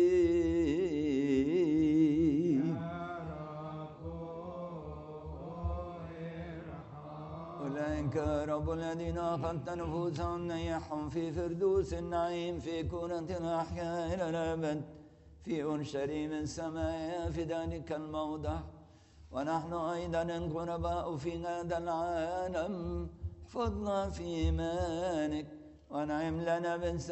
أولئك رب الذين أخذت نفوسهم نيحهم في فردوس النعيم في كونة الأحياء إلى الأبد في أورشليم السماء في ذلك الموضع. ونحن أيضا الغرباء في هذا العالم احفظنا في إيمانك وانعم لنا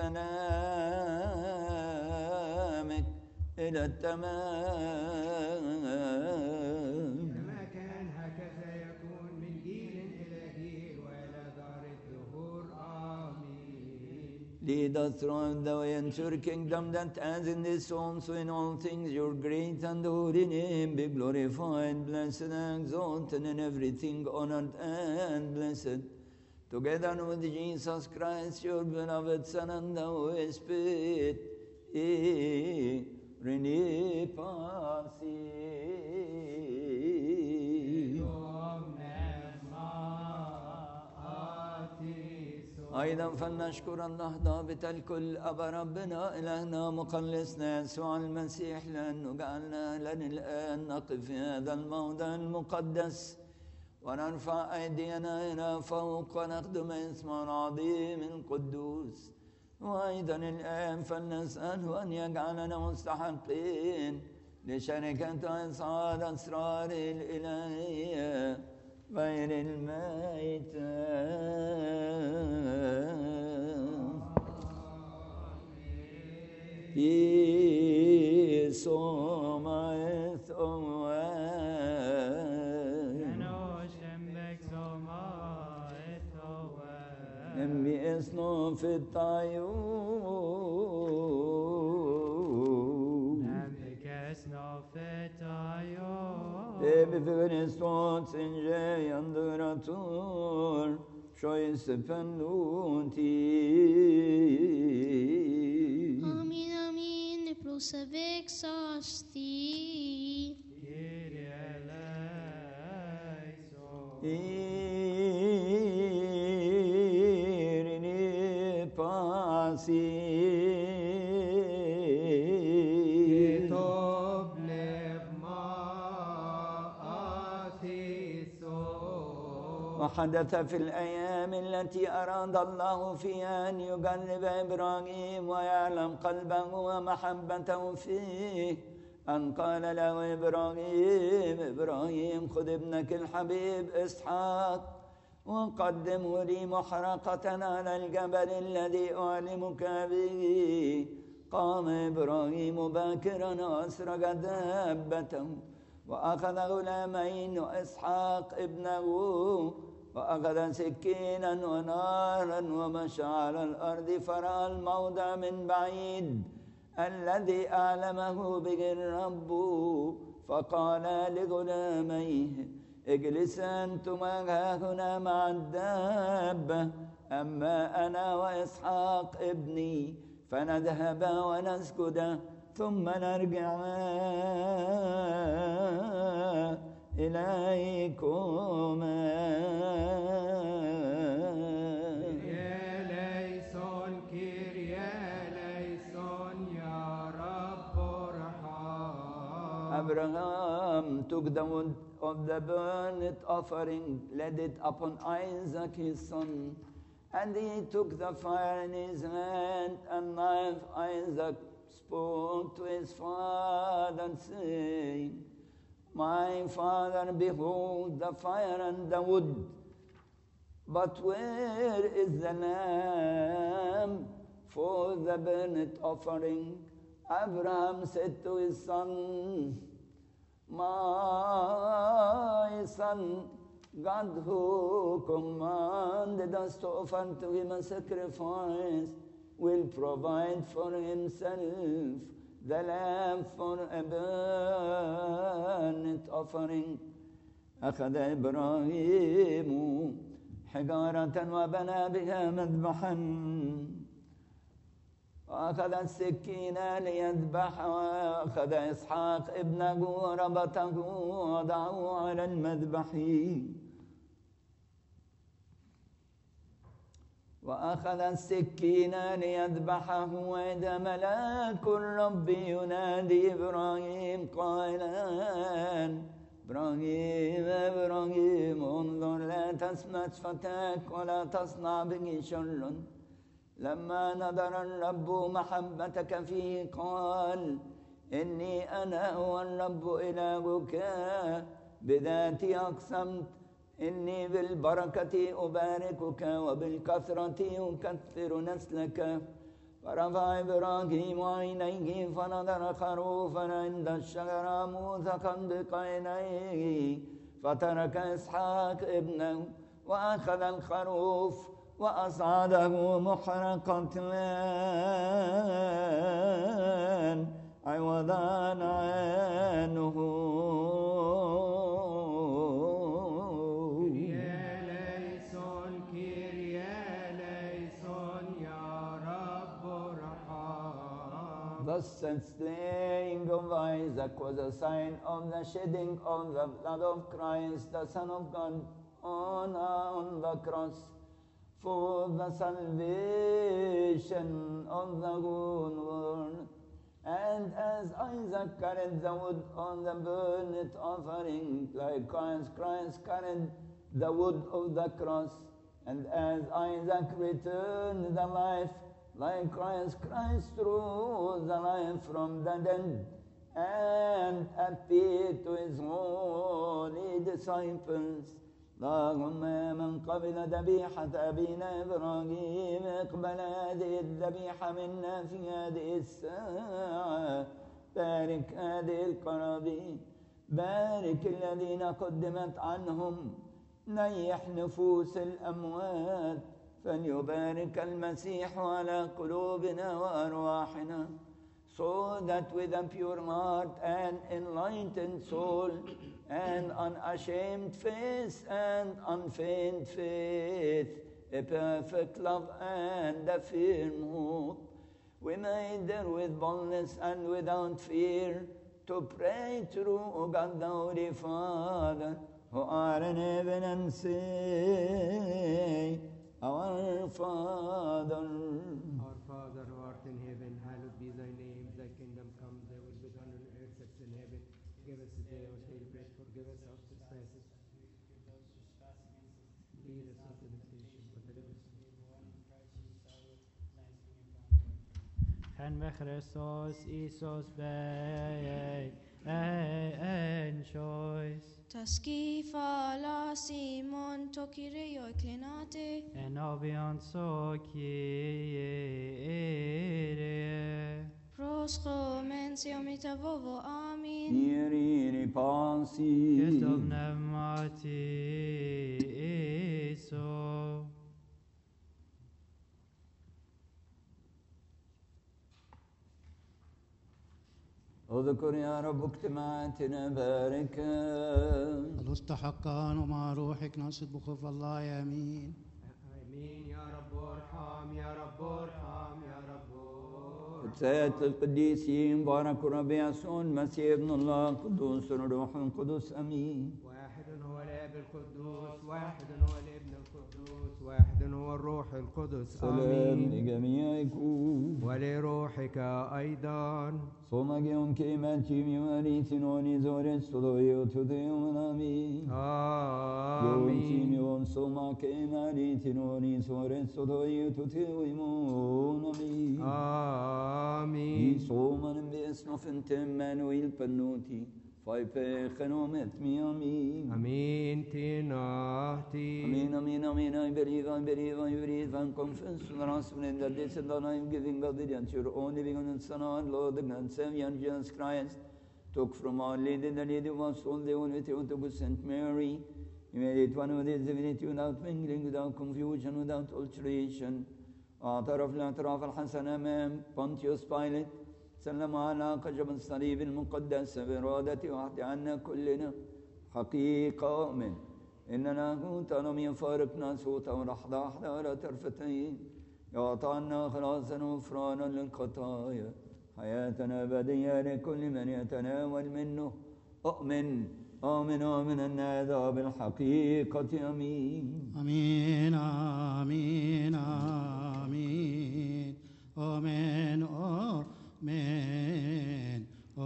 بسلامك إلى التمام. كما كان هكذا يكون من جيل إلى جيل وإلى دار الدهور. آمين. Lead us through the way into your kingdom, that as in this also in all things your great and holy name be glorified, blessed and exalted in everything, honored and blessed, together with Jesus Christ, your beloved Son, and the Holy Spirit, Rene Pasi. أيضا فلنشكر الله ضابط الكل أبا ربنا إلهنا مخلصنا يسوع المسيح لأنه جعلنا لنا الآن نقف في هذا الموضع المقدس ونرفع أيدينا إلى فوق ونخدم اسمه العظيم القدوس. وأيضا الآن فلنسأله أن يجعلنا مستحقين لشركة إصعاد أسرار الإلهية غير الميتة. يسومت أوان بإسنو في الطيور بفرستوت سنجي يندراتور شويس فنوتي. Amin, amin, prosevexasti. Kyrie eleison. Irene pasi. وحدث في الأيام التي أراد الله فيها أن يجرب إبراهيم ويعلم قلبه ومحبته فيه أن قال له إبراهيم إبراهيم خذ ابنك الحبيب إسحاق وقدمه لي محرقة على الجبل الذي أعلمك به. قام إبراهيم باكرا وأسرج دابته وأخذ غلامين وإسحاق ابنه وأخذ سكينا ونارا ومشى على الأرض فرأى الموضع من بعيد الذي أعلمه به الرب. فقال لغلاميه اجلسا أنتما هنا مع الدابة أما أنا وإسحاق ابني فنذهب ونسجد ثم نرجع إليكما. كيريا ليسون كيريا ليسون يا رب ارحم. Abraham took the wood of the burnt offering, laid it upon Isaac his son, and he took the fire in his hand and knife. Isaac spoke to his father, saying, My father, behold the fire and the wood, but where is the lamb for the burnt offering? Abraham said to his son, my son, God who commanded us to offer to him a sacrifice, will provide for himself the lamb for a burnt offering. أخذ إبراهيم حجارة وبنى بها مذبحا، وأخذ السكين ليذبح، وأخذ إسحاق ابنه وربطه ووضعه على المذبح، وأخذ السكين ليذبحه، وإذا ملاك الرب ينادي إبراهيم قائلا: إبراهيم إبراهيم انظر لا تسمت فتاك ولا تصنع به شرا. لما نظر الرب محبتك فيه قال: إني أنا هو الرب إلهك، بذاتي أقسمت إني بالبركة أباركك وبالكثرة أكثر نسلك. فرفع إبراهيم عينيه فنظر خروفا عند الشجرة موثقا بقينيه، فترك إسحاق ابنه وأخذ الخروف وأصعده محرقة عوضا عنه. Thus the slaying of Isaac was a sign of the shedding of the blood of Christ, the Son of God, on, on the cross, for the salvation of the whole world. And as Isaac carried the wood on the burnt offering, likewise Christ carried the wood of the cross. And as Isaac returned the life, likewise Christ rose alive from the dead and appeared to his holy disciples. اللهم من قبل ذبيحة أبينا إبراهيم اقبل هذه الذبيحة منا في هذه الساعة. بارك هذه القرابين، بارك الذين قدمت عنهم، نيح نفوس الأموات. فليبارك المسيح على قلوبنا وأرواحنا، so that with a pure heart and enlightened soul and unashamed face and unfeigned faith, a perfect love and a firm hope, we may there with boldness and without fear to pray through, O God the Holy Father, who art in heaven, and say, Our Father, Our Father who art in heaven, hallowed be thy name. Thy kingdom come, thy will be done on earth as in heaven. Give us today our daily bread. Forgive us our trespasses. Lead us not into temptation, but deliver us from evil. En med Christus Isus bei en choice. Taskifa la Simon tokirio inclinate. En obion so Kyrie. Proscho mensio mitavovo. Amen. Kyrie pansi. Christum pneumati Iso. اذكر يا رب اجتماعاتنا باركا. المستحقان ومع روحك نصد بخوف الله. امين. آمين يا رب ارحم، يا رب ارحم، يا رب ارحم. سيد القديسين بارك ربي يسوع المسيح ابن الله قدوس الروح القدس امين. واحد هو الاب القدوس، واحد هو الابن القدوس، واحد هو الروح القدس. سلام امين. لجميعكم ولروحك ايضا. Somagion kemerci mimari sinoni zore studoyo tudeon amin. Yon Amen. simion soma kemari sinoni zore studoyo tudeon amin. I Amen. somanen besnoffen temmanuil pennuti. Fai pechenom et mi amin. Amen. Tinahti. Amen, amen, amen. I believe, I believe, I believe, and confess with the gospel in that this and that I am giving obedience to your only begotten Son, our Lord, the God, Savior, Jesus Christ, took from our Lady, the Lady of our soul, the unity of the Saint Mary. You made it one with his divinity without mingling, without confusion, without alteration. اعترف الاعتراف الحسن أمام بونتيوس بايلت، سلم على خشب الصليب المقدس بإرادة وحد عنا كلنا حقيقة أؤمن إننا كنت لم يفارقنا صوتا ولحظة واحدة ولا طرفتين، يعطانا خلاصا وغفرانا للخطايا، حياة أبدية لكل من يتناول منه. أؤمن آمين آمين أن هذا بالحقيقة أمين. آمين آمين آمين آمين آمين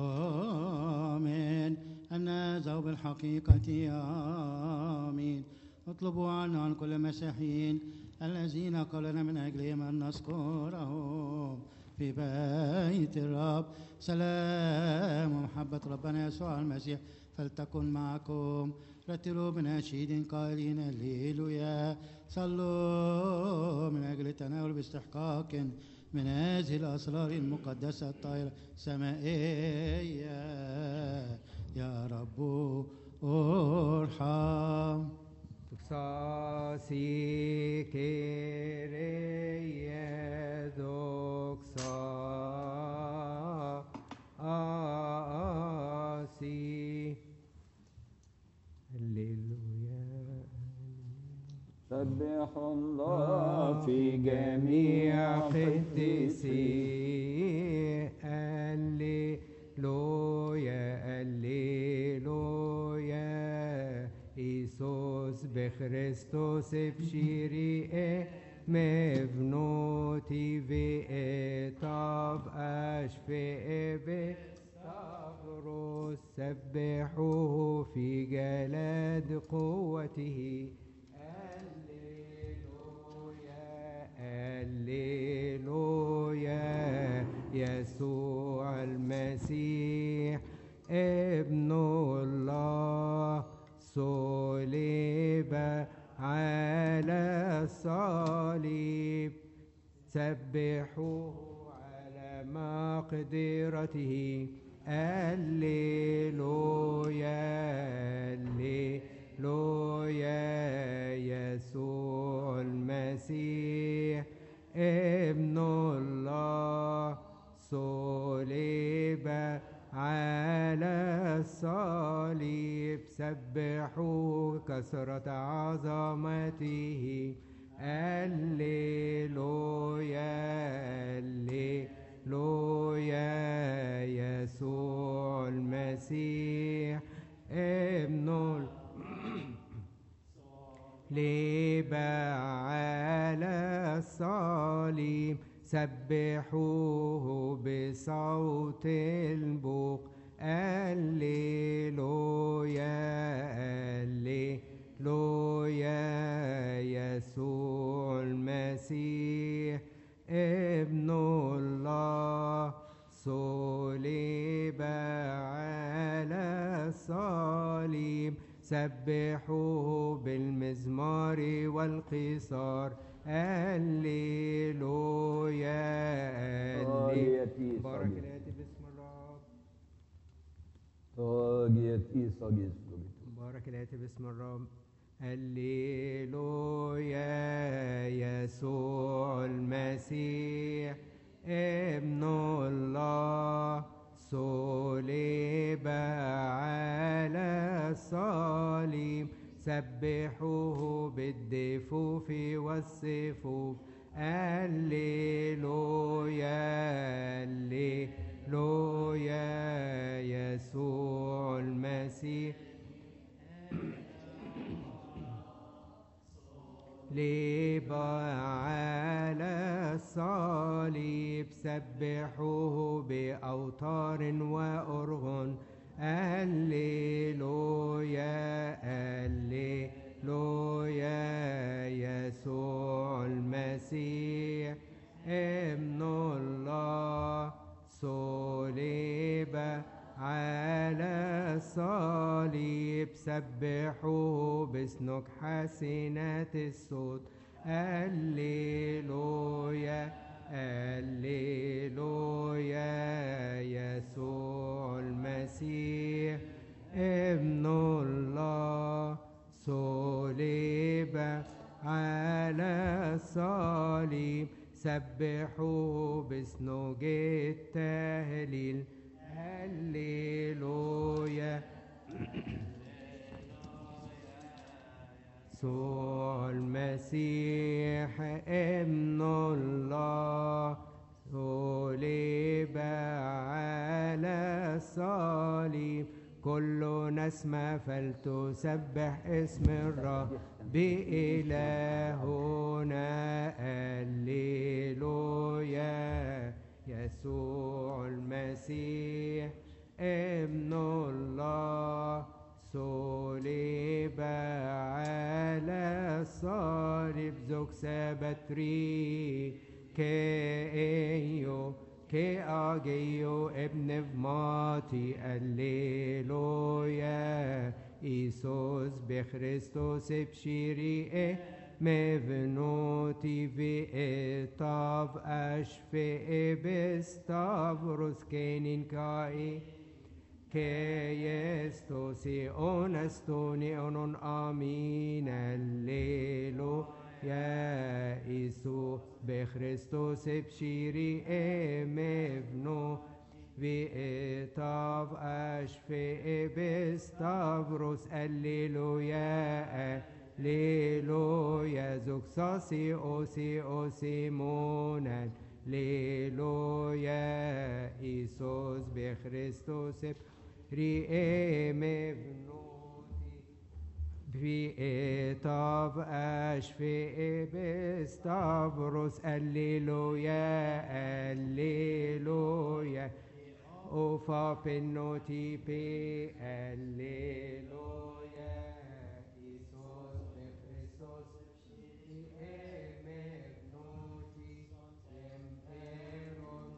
آمين أن هذا بالحقيقة آمين. اطلبوا عنا عن كل المسيحيين الذين قالنا من أجلهم أن نذكرهم في بيت الرب. سلام ومحبة ربنا يسوع المسيح فلتكن معكم. رتلوا بنشيد قائلين هللويا. صلوا من أجل التناول باستحقاق من هذه الأسرار المقدسة الطاهرة السمائية. يا رب ارحم. Doxasi Kyrie doxasi. Hallelujah. سبح الله في جميع جميع قديسيه. هللويا هللويا. إيسوس بخريستوس بشيري مبنوتي بإطاب أشفئ بستغرس. سبحوه في جلاد قوته. هللويا هللويا. يسوع المسيح ابن الله صلب على الصليب. سبحوه على مقدرته. هللويا هللويا. يسوع المسيح ابن الله صلب على الصليب. سبحوا كثرة عظمته. هللويا هللويا. يسوع المسيح ابن صلب على الصليب. سبحوه بصوت البوق. هللويا هللويا. يسوع المسيح ابن الله صلب على الصليب. سبحوه بالمزمار والقيصار. هللويا هللويا. بارك الآتي باسم الرب. بارك الآتي باسم الرب. هللويا. يسوع المسيح ابن الله صلب على الصليب. سبحوه بالدفوف والسفوف. هللويا هللويا. يسوع المسيح صلب على الصليب. سبحوه بأوتار وأرغن. هللويا هللويا. يسوع المسيح ابن الله صلب على الصليب. سبحوه بسنك حسنات الصوت. هللويا هللويا يسوع المسيح ابن الله صلب على الصليب سبحوا بسنوج التهليل هللويا يسوع المسيح ابن الله صلب على الصليب كل نسمة فلتسبح اسم الرب إلهنا هللويا يسوع المسيح ابن الله صلب على الصليب زوج سبتري كأيو كأجيو ابن فماتي هللويا إيسوس بخريستوس بشيري مفنوتي في إطاف أشفي بستافروس كينين كاي كيستوسي أونستوني أونون آمين الليلو يا إيسو بخريستوس بشيري مفنو في إطاف أشفي بستافروس الليلويا ليلويا زوكساسي أوسي أوسي مونان ليلويا إيسوس بخريستوس ري مبنوتي في إطاف أشفي بستافروس الليلويا الليلويا أوفا بنوتي بي الليلويا إيسوس بخريستوس مبنوتي يمبرون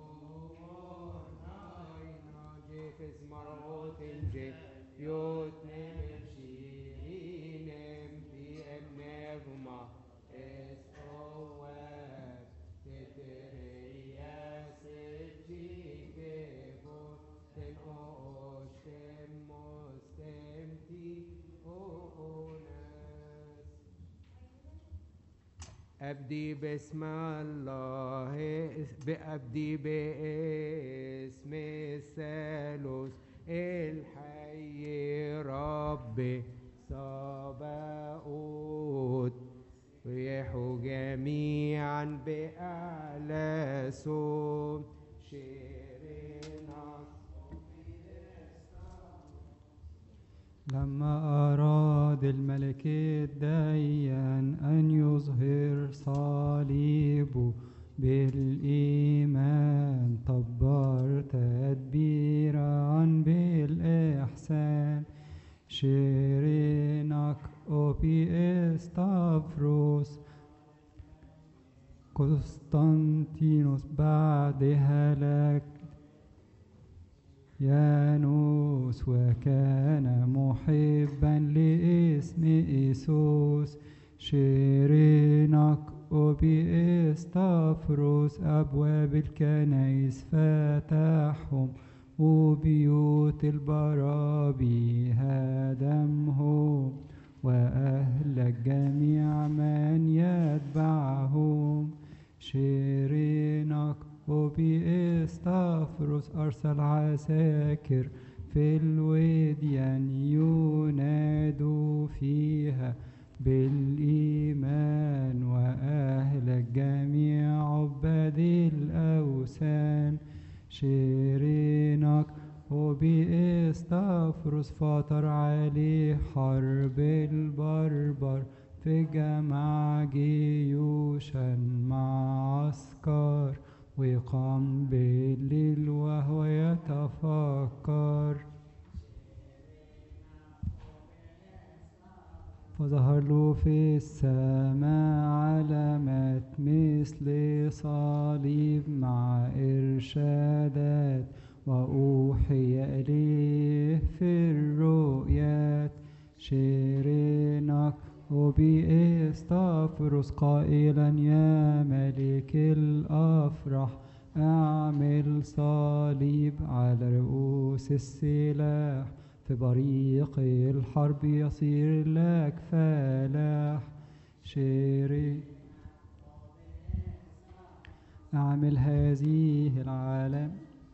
أوناينا جيفز مرات جي يوتنم شيرينم في أمنغما إسقوات تترياس جيكيبو تن أوشتم مستمتي أوناس أبدي باسم الله بأبدي باسم الثالوث الحي ربي صباؤوت ريحوا جميعا بأعلى صوت شيرنا لما أراد الملك الديان أن يظهر صليبه بالإيمان طبر تدبيرا بالإحسان شيرينك أوبي استافروس قسطنطينوس بعد هلاك يانوس وكان محبا لاسم إيسوس شيرينك وبإستافروس أبواب الكنائس فتحهم وبيوت البرابي هدمهم وأهلك جميع من يتبعهم شيرينك وبإستافروس أرسل عساكر في الوديان ينادوا فيها بالإيمان وأهلك جميع عباد الأوثان شيرينك وبإستافروس فطر عليه حرب البربر في جمع جيوشا مع عسكر وقام بالليل وهو يتفكر فظهر له في السماء علامات مثل صليب مع إرشادات وأوحي إليه في الرؤيات شيرينك وبإستفرس قائلا يا ملك الأفرح اعمل صليب على رؤوس السلاح في بريق الحرب يصير لك فلاح شيري اعمل هذه العالم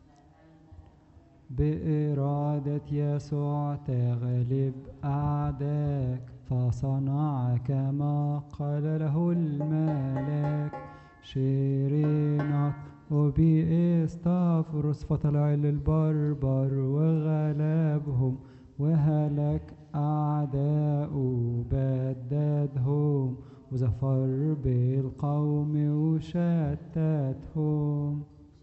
بإرادة يسوع تغلب أعداك فصنع كما قال له الملاك شيرينك وبإستفرس فطلع للبربر وغلبهم وهلك أعداؤه بددهم وزفر بالقوم وشتتهم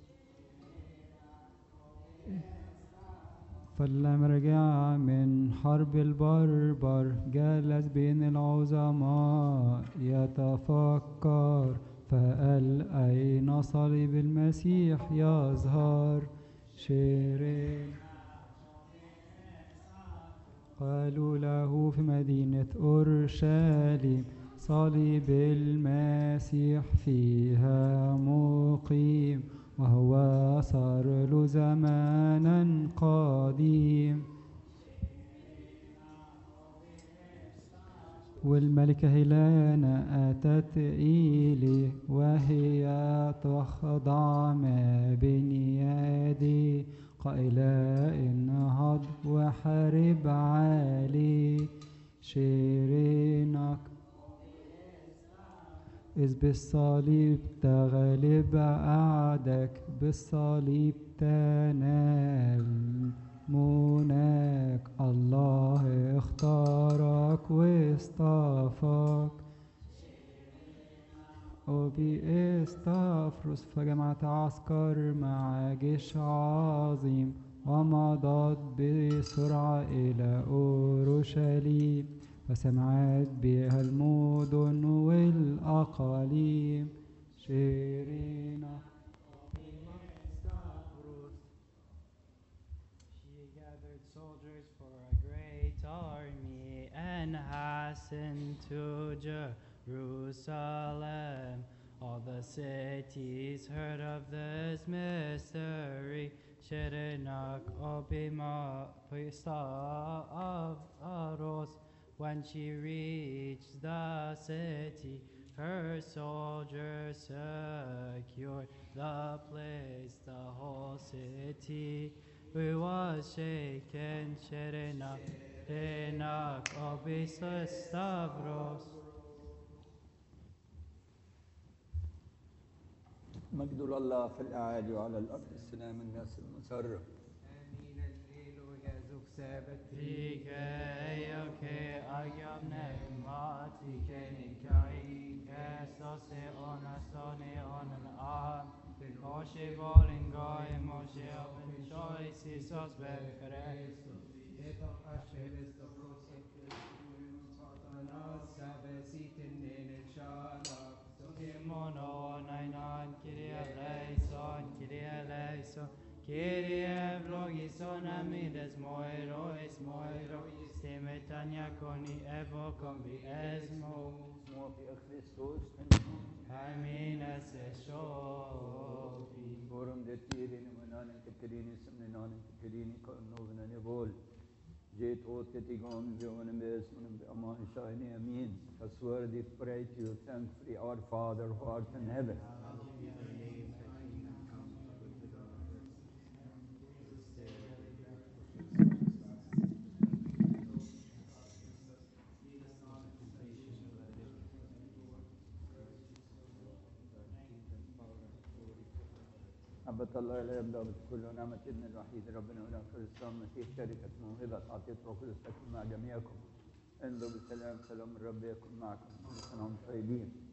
فلما رجع من حرب البربر جلس بين العظماء يتفكر فقال أين صليب المسيح يظهر شيرين قالوا له في مدينة أورشليم صليب المسيح فيها مقيم وهو صار له زمانا قديم والملكة هيلانا أتت إليه وهي تخضع ما بين يديه قائلة انهض وحارب عليه شيرينك إذ بالصليب تغلب أعدك بالصليب تنال مناك الله اختارك واصطفاك وبإستفرس فجمعت عسكر مع جيش عظيم ومضت بسرعة إلى أورشليم فسمعت بها المدن والأقاليم شيرينة She gathered soldiers for a great army and hastened to Jerusalem. All the cities heard of this mystery. Shirinak obima pista of Aros. When she reached the city, her soldiers secured the place, the whole city. We was shaken, Shirinak, Shirinak obisa Stavros. مجد الله في الأعالي وعلى الأرض السلام الناس المسرة آمين الليل يزوك سابت Rike yoke agyamne mati kenikai kesose onasone onan am Moshe volingoy Moshe open choice Isos bekereis Etok asheves tokosek Satanas sabesit in shalak Mono nainan Kyrie eleison Kyrie eleison Kyrie vlogison amides moirois moirois Stemetania coni evo combi esmo اسمه في خريستوس Amin esse shofi فورم دتيرين منان تكريني سمنان تكريني كأنه نبول جيت أوت تيجون بيون باسم بأمان شاهني أمين That's worthy to pray to you thankfully our Father who art in heaven. محبة الله لا يبدأ بكل نعمة ابن الوحيد ربنا والآخر الإسلام المسيح شركة موهبة عطية روح القدس تكون مع جميعكم انظروا بالسلام سلام الرب يكون معكم كل سنة وانتم طيبين